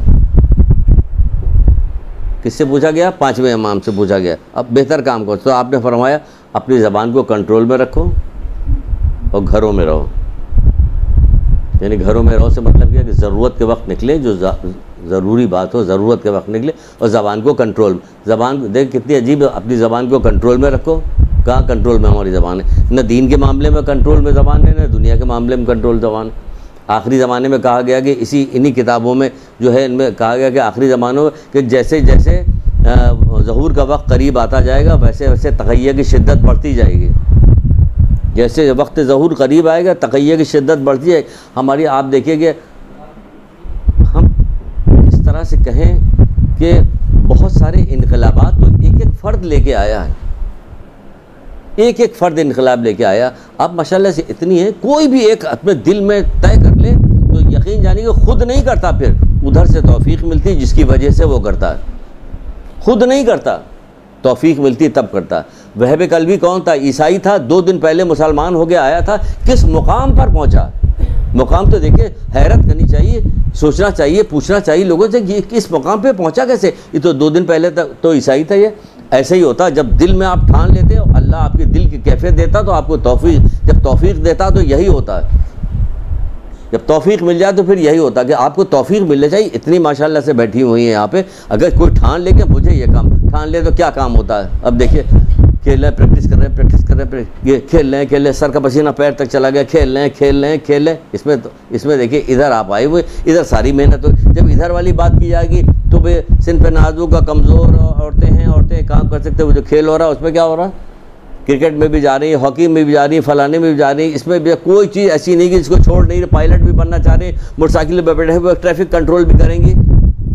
کس سے پوچھا گیا؟ 5ویں امام سے پوچھا گیا، اب بہتر کام کون سا؟ تو آپ نے فرمایا اپنی زبان کو کنٹرول میں رکھو اور گھروں میں رہو۔ یعنی گھروں میں رہو سے مطلب یہ کہ ضرورت کے وقت نکلے، جو ضروری بات ہو ضرورت کے وقت نکلے، اور زبان کو کنٹرول، زبان دیکھ کتنی عجیب ہے، اپنی زبان کو کنٹرول میں رکھو۔ کہاں کنٹرول میں ہماری زبان ہے؟ نہ دین کے معاملے میں کنٹرول میں زبان ہے، نہ دنیا کے معاملے میں کنٹرول زبان۔ آخری زمانے میں کہا گیا کہ انہی کتابوں میں جو ہے ان میں کہا گیا کہ آخری زمانوں میں کہ جیسے جیسے ظہور کا وقت قریب آتا جائے گا ویسے ویسے تقیہ کی شدت بڑھتی جائے گی۔ جیسے وقت ظہور قریب آئے گا تقیہ کی شدت بڑھتی جائے گی ہماری۔ آپ دیکھیے کہ ہم اس طرح سے کہیں کہ بہت سارے انقلابات تو ایک ایک فرد لے کے آیا ہے، ایک ایک فرد انقلاب لے کے آیا۔ اب ماشاءاللہ سے اتنی ہے، کوئی بھی ایک اپنے دل میں طے کر لے تو یقین جانی کہ خود نہیں کرتا، پھر ادھر سے توفیق ملتی جس کی وجہ سے وہ کرتا ہے، خود نہیں کرتا، توفیق ملتی تب کرتا ہے۔ وہب قلبی کون تھا؟ عیسائی تھا، 2 دن پہلے مسلمان ہو کے آیا تھا، کس مقام پر پہنچا؟ مقام تو دیکھیں، حیرت کرنی چاہیے، سوچنا چاہیے، پوچھنا چاہیے لوگوں سے کہ کس مقام پہ پہنچا کیسے؟ یہ تو 2 دن پہلے تو عیسائی تھا۔ یہ ایسے ہی ہوتا جب دل میں آپ ٹھان لیتے ہو، اللہ آپ کے دل کی کیفیت دیتا تو آپ کو توفیق، جب توفیق دیتا تو یہی ہوتا ہے، جب توفیق مل جائے تو پھر یہی ہوتا ہے کہ آپ کو توفیق ملنا چاہیے۔ اتنی ماشاءاللہ سے بیٹھی ہوئی ہیں یہاں پہ، اگر کوئی ٹھان لے کے مجھے یہ کام ٹھان لے تو کیا کام ہوتا ہے؟ اب دیکھیے کھیل رہے ہیں، پریکٹس کر رہے ہیں، یہ کھیل رہے ہیں، سر کا پسینہ پیر تک چلا گیا، کھیل رہے ہیں۔ اس میں دیکھیے ادھر آپ آئے ہوئے، ادھر ساری محنت ہو، جب ادھر والی بات کی جائے گی تو بے سن پہ نازک کا کمزور عورتیں کام کر سکتے، وہ جو کھیل ہو رہا ہے اس میں کیا ہو رہا ہے؟ کرکٹ میں بھی جا رہی ہیں، ہاکی میں بھی جا رہی ہیں، فلانے میں بھی جا رہی ہیں، اس میں بھی کوئی چیز ایسی نہیں کہ جس کو چھوڑ نہیں رہے۔ پائلٹ بھی بننا چاہ رہے ہیں، موٹر سائیکل پہ بیٹھے ہوئے ٹریفک کنٹرول بھی کریں گی،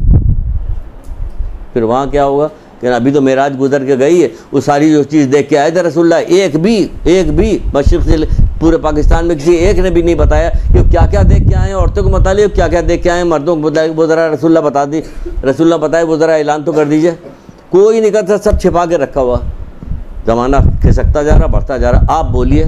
پھر وہاں کیا ہوگا کہ ابھی تو معراج گزر کے گئی ہے، وہ ساری جو چیز دیکھ کے آئے تھے رسول اللہ، ایک بھی مشرق سے پورے پاکستان میں کسی ایک نے بھی نہیں بتایا کہ کیا کیا دیکھ کے آئے ہیں۔ عورتوں کو بتا لیے کیا کیا دیکھ کے آئے ہیں، مردوں کو وہ ذرا رسول اللہ بتا دی، رسول اللہ بتائے، وہ ذرا اعلان تو کر دیجئے۔ کوئی نہیں کرتا، سب چھپا کے رکھا ہوا۔ زمانہ کھسکتا جا رہا، بڑھتا جا رہا۔ آپ بولیے،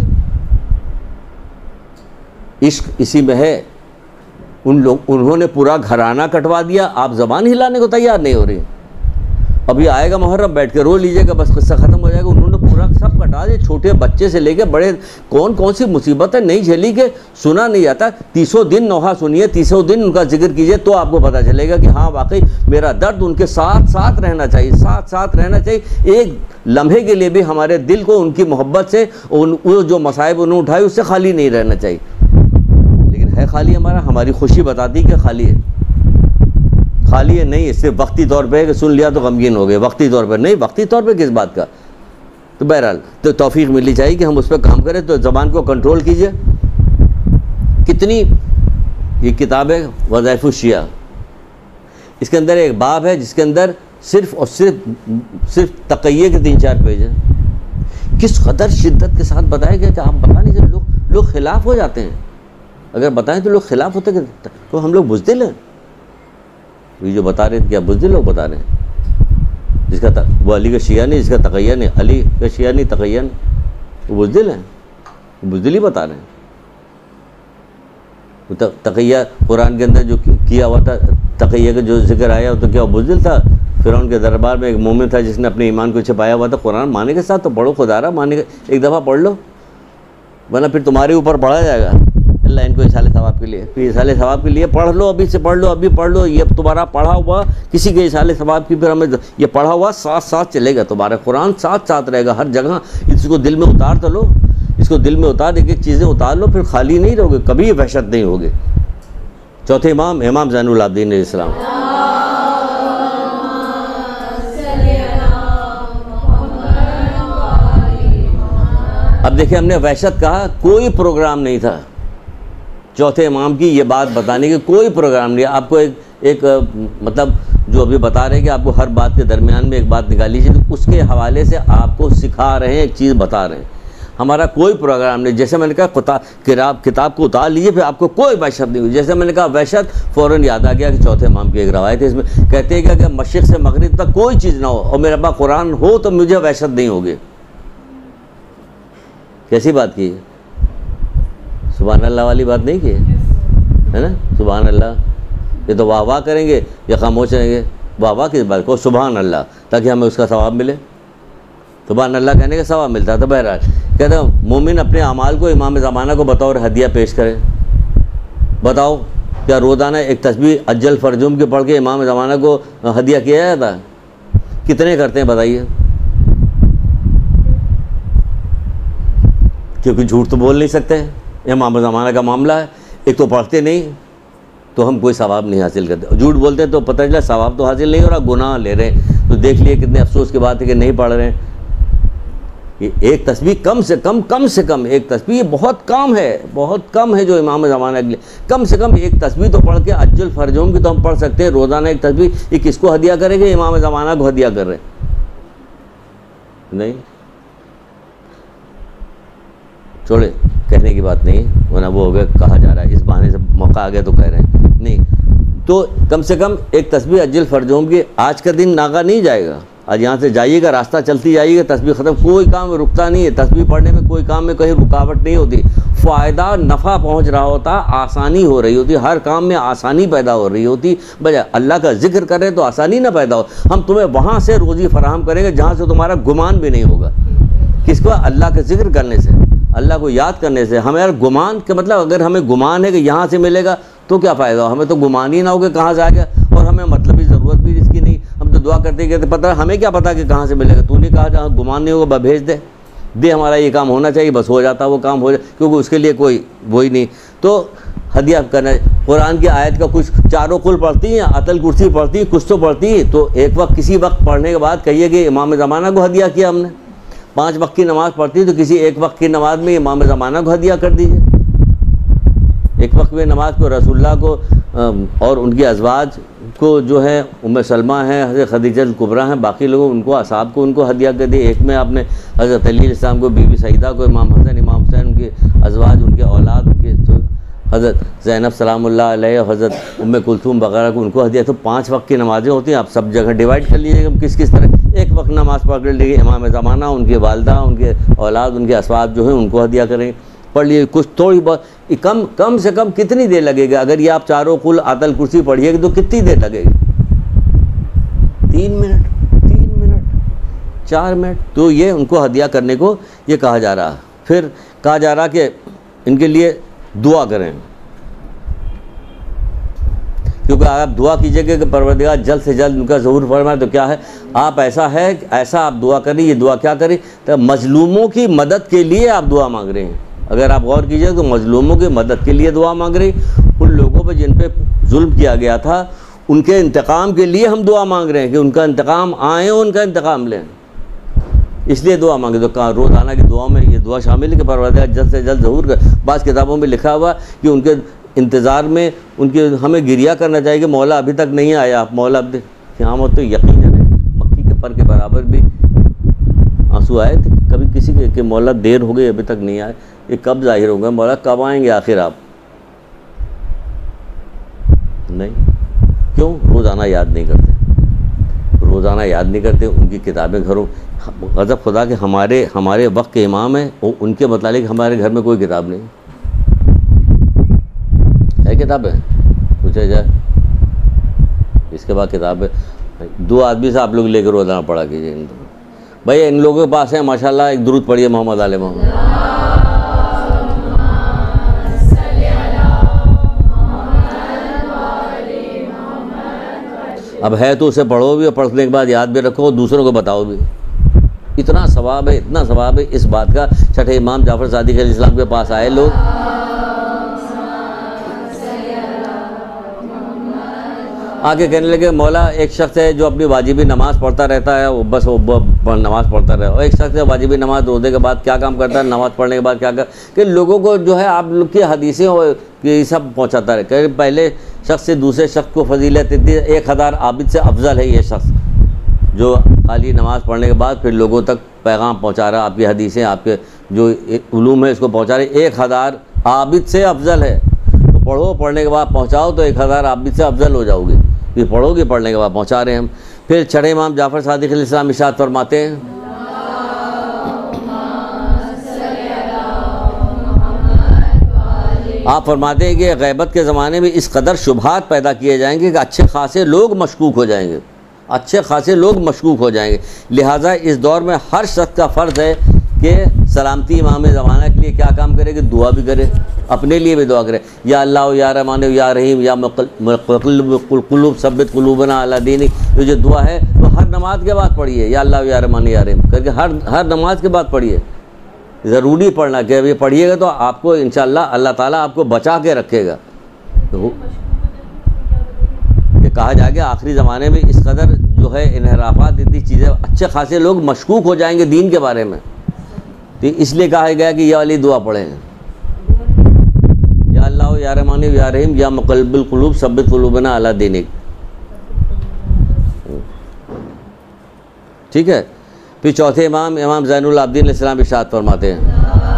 عشق اسی میں ہے۔ انہوں نے پورا گھرانہ کٹوا دیا، آپ زبان ہلانے کو تیار نہیں ہو رہی۔ ابھی آئے گا محرم، بیٹھ کے رو لیجیے گا، بس قصہ ختم ہو جائے گا۔ انہوں نے پورا سب کٹا دیا، چھوٹے بچے سے لے کے بڑے، کون سی مصیبتیں نہیں جھیلی کہ سنا نہیں جاتا۔ 30 دن نوحہ سنیے، 30 دن ان کا ذکر کیجیے تو آپ کو پتہ چلے گا کہ ہاں واقعی میرا درد ان کے ساتھ رہنا چاہیے، ساتھ رہنا چاہیے۔ ایک لمحے کے لیے بھی ہمارے دل کو ان کی محبت سے، وہ جو مصائب انہوں نے اٹھائے اس سے خالی نہیں رہنا چاہیے۔ لیکن ہے خالی ہماری خوشی بتاتی کہ خالی ہے نہیں، صرف وقتی طور پہ کہ سن لیا تو غمگین ہو گئے، وقتی طور پر نہیں، وقتی طور پہ کس بات کا؟ تو بہرحال تو توفیق ملنی چاہیے کہ ہم اس پہ کام کریں، تو زبان کو کنٹرول کیجئے۔ کتنی یہ کتاب ہے وظائف الشیعہ، اس کے اندر ایک باب ہے جس کے اندر صرف اور صرف تقیہ کے 3-4 پیج ہیں۔ کس قدر شدت کے ساتھ بتایا گیا کہ آپ بتا نہیں سکتے، لوگ خلاف ہو جاتے ہیں، اگر بتائیں تو لوگ خلاف ہوتے ہیں، تو ہم لوگ بزدل ہیں۔ یہ جو بتا رہے ہیں کیا بزدل لوگ بتا رہے ہیں؟ جس کا وہ علی کا شیعہ نہیں، جس کا تقیہ نہیں، علی کا شیعہ نہیں، تقیہ نہیں، وہ بزدل ہیں، وہ بزدل ہی بتا رہے ہیں۔ تقیہ قرآن کے اندر جو کیا ہوا تھا، تقیہ کا جو ذکر آیا تو کیا وہ بزدل تھا؟ فرعون کے دربار میں ایک مومن تھا جس نے اپنے ایمان کو چھپایا ہوا تھا۔ قرآن ماننے کے ساتھ تو پڑھو، خدا رہا ماننے کا ایک دفعہ پڑھ لو، ورنہ پھر تمہارے اوپر پڑھا جائے گا۔ اللہ ان کو اصال ثواب کے لیے، پھر اصال ثواب کے لیے پڑھ لو، ابھی سے پڑھ لو، ابھی پڑھ لو۔ یہ تمہارا پڑھا ہوا کسی کے اصال ثواب کی، پھر ہمیں یہ پڑھا ہوا ساتھ چلے گا، تمہارا قرآن ساتھ رہے گا ہر جگہ۔ اس کو دل میں اتار تو لو، اس کو دل میں اتار، ایک چیزیں اتار لو، پھر خالی نہیں رہو گے، کبھی وحشت نہیں ہوگے۔ چوتھے امام زین العابدین علیہ السلام۔ اب دیکھیں، ہم نے وحشت کہا، کوئی پروگرام نہیں تھا، چوتھے امام کی یہ بات بتانے کی کوئی پروگرام نہیں ہے. آپ کو ایک مطلب جو ابھی بتا رہے ہیں کہ آپ کو ہر بات کے درمیان میں ایک بات نکال لیجیے، تو اس کے حوالے سے آپ کو سکھا رہے ہیں، ایک چیز بتا رہے ہیں. ہمارا کوئی پروگرام نہیں. جیسے میں نے کہا کتاب کو اتار لیجیے، پھر آپ کو کوئی وحشت نہیں ہوئی. جیسے میں نے کہا وحشت، فوراً یاد آ گیا کہ چوتھے امام کی ایک روایت ہے، اس میں کہتے ہیں کہ مشرق سے مغرب تک کوئی چیز نہ ہو اور میرے پاس قرآن ہو تو مجھے وحشت نہیں ہوگی. کیسی بات کی؟ سبحان اللہ والی بات نہیں کی ہے نا؟ سبحان اللہ. یہ تو واہ واہ کریں گے یا خاموش رہیں گے؟ واہ واہ کس بات کو؟ سبحان اللہ، تاکہ ہمیں اس کا ثواب ملے. سبحان اللہ کہنے کا ثواب ملتا ہے. تو بہرحال کہتے ہیں مومن اپنے اعمال کو امام زمانہ کو بطور ہدیہ پیش کرے. بتاؤ کیا روزانہ ایک تسبیح اجل فرجوم کے پڑھ کے امام زمانہ کو ہدیہ کیا جاتا ہے؟ کتنے کرتے ہیں بتائیے؟ کیونکہ جھوٹ تو بول نہیں سکتے، امام زمانہ کا معاملہ ہے. ایک تو پڑھتے نہیں تو ہم کوئی ثواب نہیں حاصل کرتے، جھوٹ بولتے ہیں تو پتہ چلا ثواب تو حاصل نہیں ہو رہا، گناہ لے رہے ہیں. تو دیکھ لیے کتنے افسوس کی بات ہے کہ نہیں پڑھ رہے ہیں. یہ ایک تسبیح کم سے کم ایک تسبیح بہت کم ہے جو امام زمانہ کے لیے. کم سے کم ایک تسبیح تو پڑھ کے اجل الفرجوم کی تو ہم پڑھ سکتے ہیں روزانہ ایک تسبیح. یہ کس کو ہدیہ کریں گے؟ امام زمانہ کو ہدیہ کر رہے ہیں. نہیں، چھوڑے، کہنے کی بات نہیں، ورنہ وہ ہو گیا کہا جا رہا ہے، اس بہانے سے موقع آ گیا تو کہہ رہے ہیں. نہیں، تو کم سے کم ایک تسبیح اجل فرجوم کی. آج کا دن ناگا نہیں جائے گا. آج یہاں سے جائیے گا، راستہ چلتی جائیے گا، تسبیح ختم. کوئی کام رکتا نہیں ہے. تسبیح پڑھنے میں کوئی کام میں کہیں رکاوٹ نہیں ہوتی. فائدہ نفع پہنچ رہا ہوتا، آسانی ہو رہی ہوتی، ہر کام میں آسانی پیدا ہو رہی ہوتی. بجائے اللہ کا ذکر کریں تو آسانی نہ پیدا ہو. ہم تمہیں وہاں سے روزی فراہم کریں گے جہاں سے تمہارا گمان بھی نہیں ہوگا. کس کو؟ اللہ کا ذکر کرنے سے، اللہ کو یاد کرنے سے. ہمیں گمان کے مطلب اگر ہمیں گمان ہے کہ یہاں سے ملے گا تو کیا فائدہ ہو؟ ہمیں تو گمان ہی نہ ہو کہ کہاں سے آ گیا، اور ہمیں مطلبی ضرورت بھی اس کی نہیں. ہم تو دعا کرتے کہتے پتہ ہمیں کیا پتا کہ کہاں سے ملے گا. تو نے کہا جہاں گمان نہیں ہوگا بھیج دے ہمارا یہ کام ہونا چاہیے، بس ہو جاتا وہ کام ہو جائے، کیونکہ اس کے لیے کوئی وہی نہیں. تو ہدیہ کرنا. قرآن کی آیت کا کچھ چاروں کل پڑھتی ہیں، آیت کرسی پڑھتی ہیں، کچھ تو پڑھتی ہیں. تو ایک وقت کسی وقت پڑھنے کے بعد کہیے کہ امام زمانہ کو ہدیہ کیا ہم نے. 5 وقت کی نماز پڑھتی ہے تو کسی ایک وقت کی نماز میں امام زمانہ کو ہدیہ کر دیجیے. ایک وقت میں نماز کو رسول اللہ کو اور ان کی ازواج کو جو ہے ام سلمہ ہیں، حضرت خدیجہ الکبریٰ ہیں، باقی لوگوں ان کو اصحاب کو ان کو ہدیہ کر دی. ایک میں آپ نے حضرت علی علیہ السلام کو، بی بی سعیدہ کو، امام حسن امام حسین، ان کے ازواج، ان کے اولاد، ان کے حضرت زینب سلام اللہ علیہ، حضرت ام کلثوم وغیرہ کو ان کو ہدیہ. تو 5 وقت کی نمازیں ہوتی ہیں. آپ سب جگہ ڈیوائڈ کر لیجیے گا کس طرح. ایک وقت نماز پکڑ لیجیے، امام زمانہ، ان کی والدہ، ان کے اولاد، ان کے اسباب جو ہیں ان کو ہدیہ کریں. پڑھ لیے کچھ تھوڑی بہت. کم سے کم کتنی دیر لگے گا؟ اگر یہ آپ چاروں قل آیت کرسی پڑھیے گا تو کتنی دیر لگے گی؟ 3 منٹ 4 منٹ. تو یہ ان کو ہدیہ کرنے کو یہ کہا جا رہا. پھر کہا جا رہا کہ ان کے لیے دعا کریں، کیونکہ آپ دعا کیجئے کہ پروردگار جلد سے جلد ان کا ظہور فرمائے. تو کیا ہے؟ آپ ایسا آپ دعا کریں. یہ دعا کیا کریں؟ تو مظلوموں کی مدد کے لیے آپ دعا مانگ رہے ہیں. اگر آپ غور کیجئے تو مظلوموں کی مدد کے لیے دعا مانگ رہے ہیں. ان لوگوں پہ جن پہ ظلم کیا گیا تھا ان کے انتقام کے لیے ہم دعا مانگ رہے ہیں کہ ان کا انتقام آئیں، ان کا انتقام لیں، اس لیے دعا مانگے. تو کہا روزانہ کی دعاؤں میں یہ دعا شامل ہے کہ پروردگار جلد سے جلد ظہور کر. بعض کتابوں میں لکھا ہوا کہ ان کے انتظار میں ان کے ہمیں گریہ کرنا چاہیے کہ مولا ابھی تک نہیں آیا. آپ مولا اب قیامت تو یقیناً ہے، مکھی کے پر کے برابر بھی آنسو آئے تھے کبھی کسی کے کہ مولا دیر ہو گئی ابھی تک نہیں آئے. یہ کب ظاہر ہوگا؟ مولا کب آئیں گے آخر آپ؟ نہیں. کیوں؟ روزانہ یاد نہیں کرتے. ان کی کتابیں گھروں. غضب خدا کہ ہمارے وقت کے امام ہیں، ان کے متعلق ہمارے گھر میں کوئی کتاب نہیں ہے. کتاب ہے پوچھا جائے اس کے بعد کتاب ہے. 2 آدمی سے آپ لوگ لے کے روزانہ پڑھا کیجیے. بھائی ان لوگوں کے پاس ہے ماشاءاللہ. ایک درود پڑھیے محمد علیہ محمد. اب ہے تو اسے پڑھو بھی اور پڑھنے کے بعد یاد بھی رکھو، دوسروں کو بتاؤ بھی. اتنا ثواب ہے اس بات کا. چھٹے امام جعفر صادق علیہ السلام کے پاس آئے لوگ. آگے کہنے لگے مولا ایک شخص ہے جو اپنی واجبی نماز پڑھتا رہتا ہے، وہ بس وہ نماز پڑھتا رہے، اور ایک شخص ہے واجبی نماز روزے کے بعد کیا کام کرتا ہے، نماز پڑھنے کے بعد کیا کہ لوگوں کو جو ہے آپ لوگ کی حدیثیں یہ سب پہنچاتا رہے کہ پہلے شخص سے دوسرے شخص کو فضیلت اتنی 1000 عابد سے افضل ہے یہ شخص جو خالی نماز پڑھنے کے بعد پھر لوگوں تک پیغام پہنچا رہا، آپ کی حدیثیں آپ کے جو علوم ہے اس کو پہنچا رہے، 1000 عابد سے افضل ہے۔ تو پڑھو، پڑھنے کے بعد پہنچاؤ تو 1000 عابد سے افضل ہو جاؤ گے، پھر پڑھو گے، پڑھنے کے بعد پہنچا رہے ہیں ہم۔ پھر چھٹے امام جعفر صادق علیہ السلام ارشاد فرماتے ہیں آپ فرماتے ہیں کہ غیبت کے زمانے میں اس قدر شبہات پیدا کیے جائیں گے کہ اچھے خاصے لوگ مشکوک ہو جائیں گے، اچھے خاصے لوگ مشکوک ہو جائیں گے۔ لہٰذا اس دور میں ہر شخص کا فرض ہے کہ سلامتی امام زمانہ کے لیے کیا کام کرے کہ دعا بھی کرے، اپنے لیے بھی دعا کرے، یا اللہ یا رحمان یا رحیم یا مقلب القلوب ثبت قلوبنا علی دینک، یہ جو دعا ہے وہ ہر نماز کے بعد پڑھیے، یا اللہ یا رحمان یا رحیم کر کے ہر نماز کے بعد پڑھیے، ضروری پڑھنا کہ یہ پڑھیے گا تو آپ کو انشاءاللہ اللہ تعالیٰ آپ کو بچا کے رکھے گا۔ یہ کہا جائے گا آخری زمانے میں اس قدر جو ہے انحرافات، اتنی چیزیں، اچھے خاصے لوگ مشکوک ہو جائیں گے دین کے بارے میں، تو اس لیے کہا گیا کہ یہ والی دعا پڑھیں، یا اللہ یا رحمان یا رحیم یا مقلب القلوب ثبت قلوبنا علی دینک، ٹھیک ہے۔ پھر چوتھے امام زین العابدین علیہ السلام ارشاد فرماتے ہیں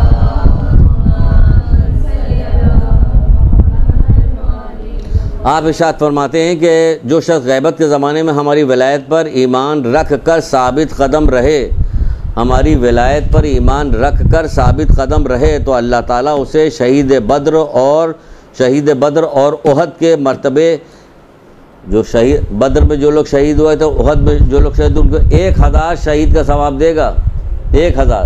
آپ ارشاد فرماتے ہیں کہ جو شخص غیبت کے زمانے میں ہماری ولایت پر ایمان رکھ کر ثابت قدم رہے، ہماری ولایت پر ایمان رکھ کر ثابت قدم رہے تو اللہ تعالیٰ اسے شہید بدر اور احد کے مرتبے، جو شہید بدر میں جو لوگ شہید ہوئے تھے، احد میں جو لوگ شہید ہوئے ان کو 1000 شہید کا ثواب دے گا، 1000۔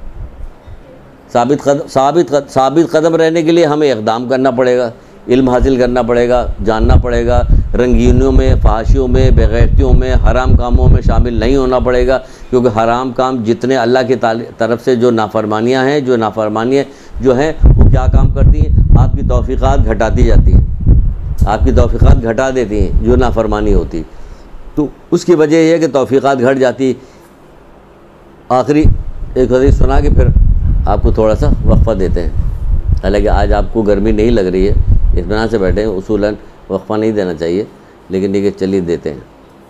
ثابت قدم رہنے کے لیے ہمیں اقدام کرنا پڑے گا، علم حاصل کرنا پڑے گا، جاننا پڑے گا، رنگینیوں میں، فحاشیوں میں، بےغیرتیوں میں، حرام کاموں میں شامل نہیں ہونا پڑے گا، کیونکہ حرام کام جتنے اللہ کی طرف سے جو نافرمانیاں ہیں، جو نافرمانیاں جو ہیں وہ کیا کام کرتی ہیں، آپ کی توفیقات گھٹاتی جاتی ہیں، آپ کی توفیقات گھٹا دیتی ہیں جو نافرمانی ہوتی، تو اس کی وجہ یہ ہے کہ توفیقات گھٹ جاتی۔ آخری ایک حدیث سنا کے پھر آپ کو تھوڑا سا وقفہ دیتے ہیں، حالانکہ آج آپ کو گرمی نہیں لگ رہی ہے، اطمینان سے بیٹھے ہیں، اصولاً وقفہ نہیں دینا چاہیے، لیکن ٹھیک ہے چلیے دیتے ہیں۔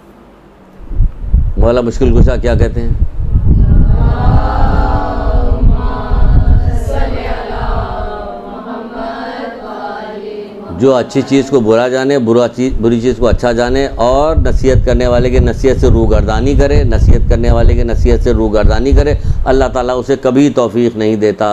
مولا مشکل کشا کیا کہتے ہیں؟ جو اچھی چیز کو برا جانے، بری چیز کو اچھا جانے، اور نصیحت کرنے والے کے نصیحت سے روگردانی کرے، نصیحت کرنے والے کے نصیحت سے روگردانی کرے، اللہ تعالیٰ اسے کبھی توفیق نہیں دیتا۔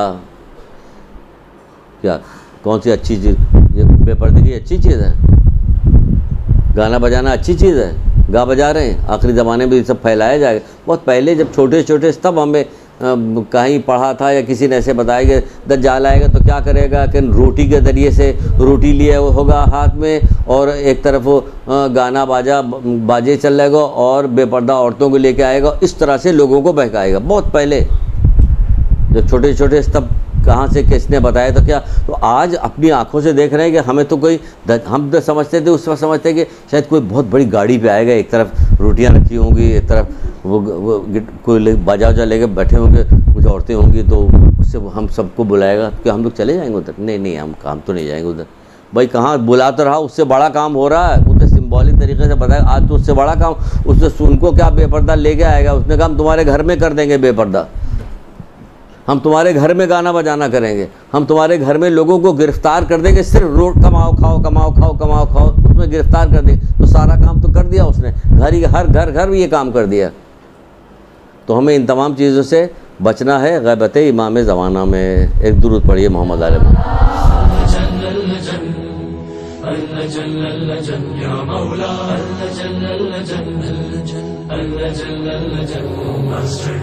کیا کون سی اچھی چیز؟ یہ بے پردگی اچھی چیز ہے، گانا بجانا اچھی چیز ہے، گا بجا رہے ہیں، آخری زمانے میں یہ سب پھیلایا جائے گا۔ بہت پہلے جب چھوٹے چھوٹے تب ہمیں کہیں پڑھا تھا یا کسی نے ایسے بتایا کہ دجال آئے گا تو کیا کرے گا کہ روٹی کے ذریعے سے روٹی لیے ہوگا ہاتھ میں، اور ایک طرف گانا باجے چل رہے گا اور بے پردہ عورتوں کو لے کے آئے گا، اس طرح سے لوگوں کو بہکائے گا۔ بہت پہلے جب چھوٹے چھوٹے تب کہاں سے کس نے بتایا تو کیا، تو آج اپنی آنکھوں سے دیکھ رہے ہیں کہ ہمیں تو کوئی، ہم تو سمجھتے تھے اس وقت سمجھتے کہ شاید کوئی بہت بڑی گاڑی پہ آئے گا، ایک طرف روٹیاں رکھی ہوں گی، ایک طرف وہ کوئی باجا وجا لے کے بیٹھے ہوں گے، کچھ عورتیں ہوں گی، تو اس سے ہم سب کو بلائے گا کہ ہم لوگ چلے جائیں گے ادھر۔ نہیں ہم کام تو نہیں جائیں گے ادھر، بھائی کہاں بلا تو رہا، اس سے بڑا کام ہو رہا ہے، وہ تو سمبولک طریقے سے بتایا، آج تو اس سے بڑا کام، اس سے سن کو کیا بے پردہ لے کے آئے گا، اس نے کہا ہم تمہارے گھر میں کر دیں گے بے پردہ، ہم تمہارے گھر میں گانا بجانا کریں گے، ہم تمہارے گھر میں لوگوں کو گرفتار کر دیں گے، صرف روٹ کماؤ کھاؤ اس میں گرفتار کر دیں، تو سارا کام تو کر دیا اس نے، ہر گھر یہ کام کر دیا۔ تو ہمیں ان تمام چیزوں سے بچنا ہے غیبت امام زمانہ میں۔ ایک درود پڑھیے محمد علیہ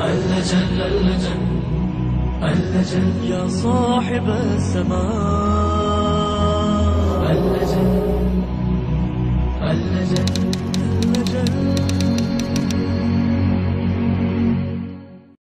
يا صاحب السماء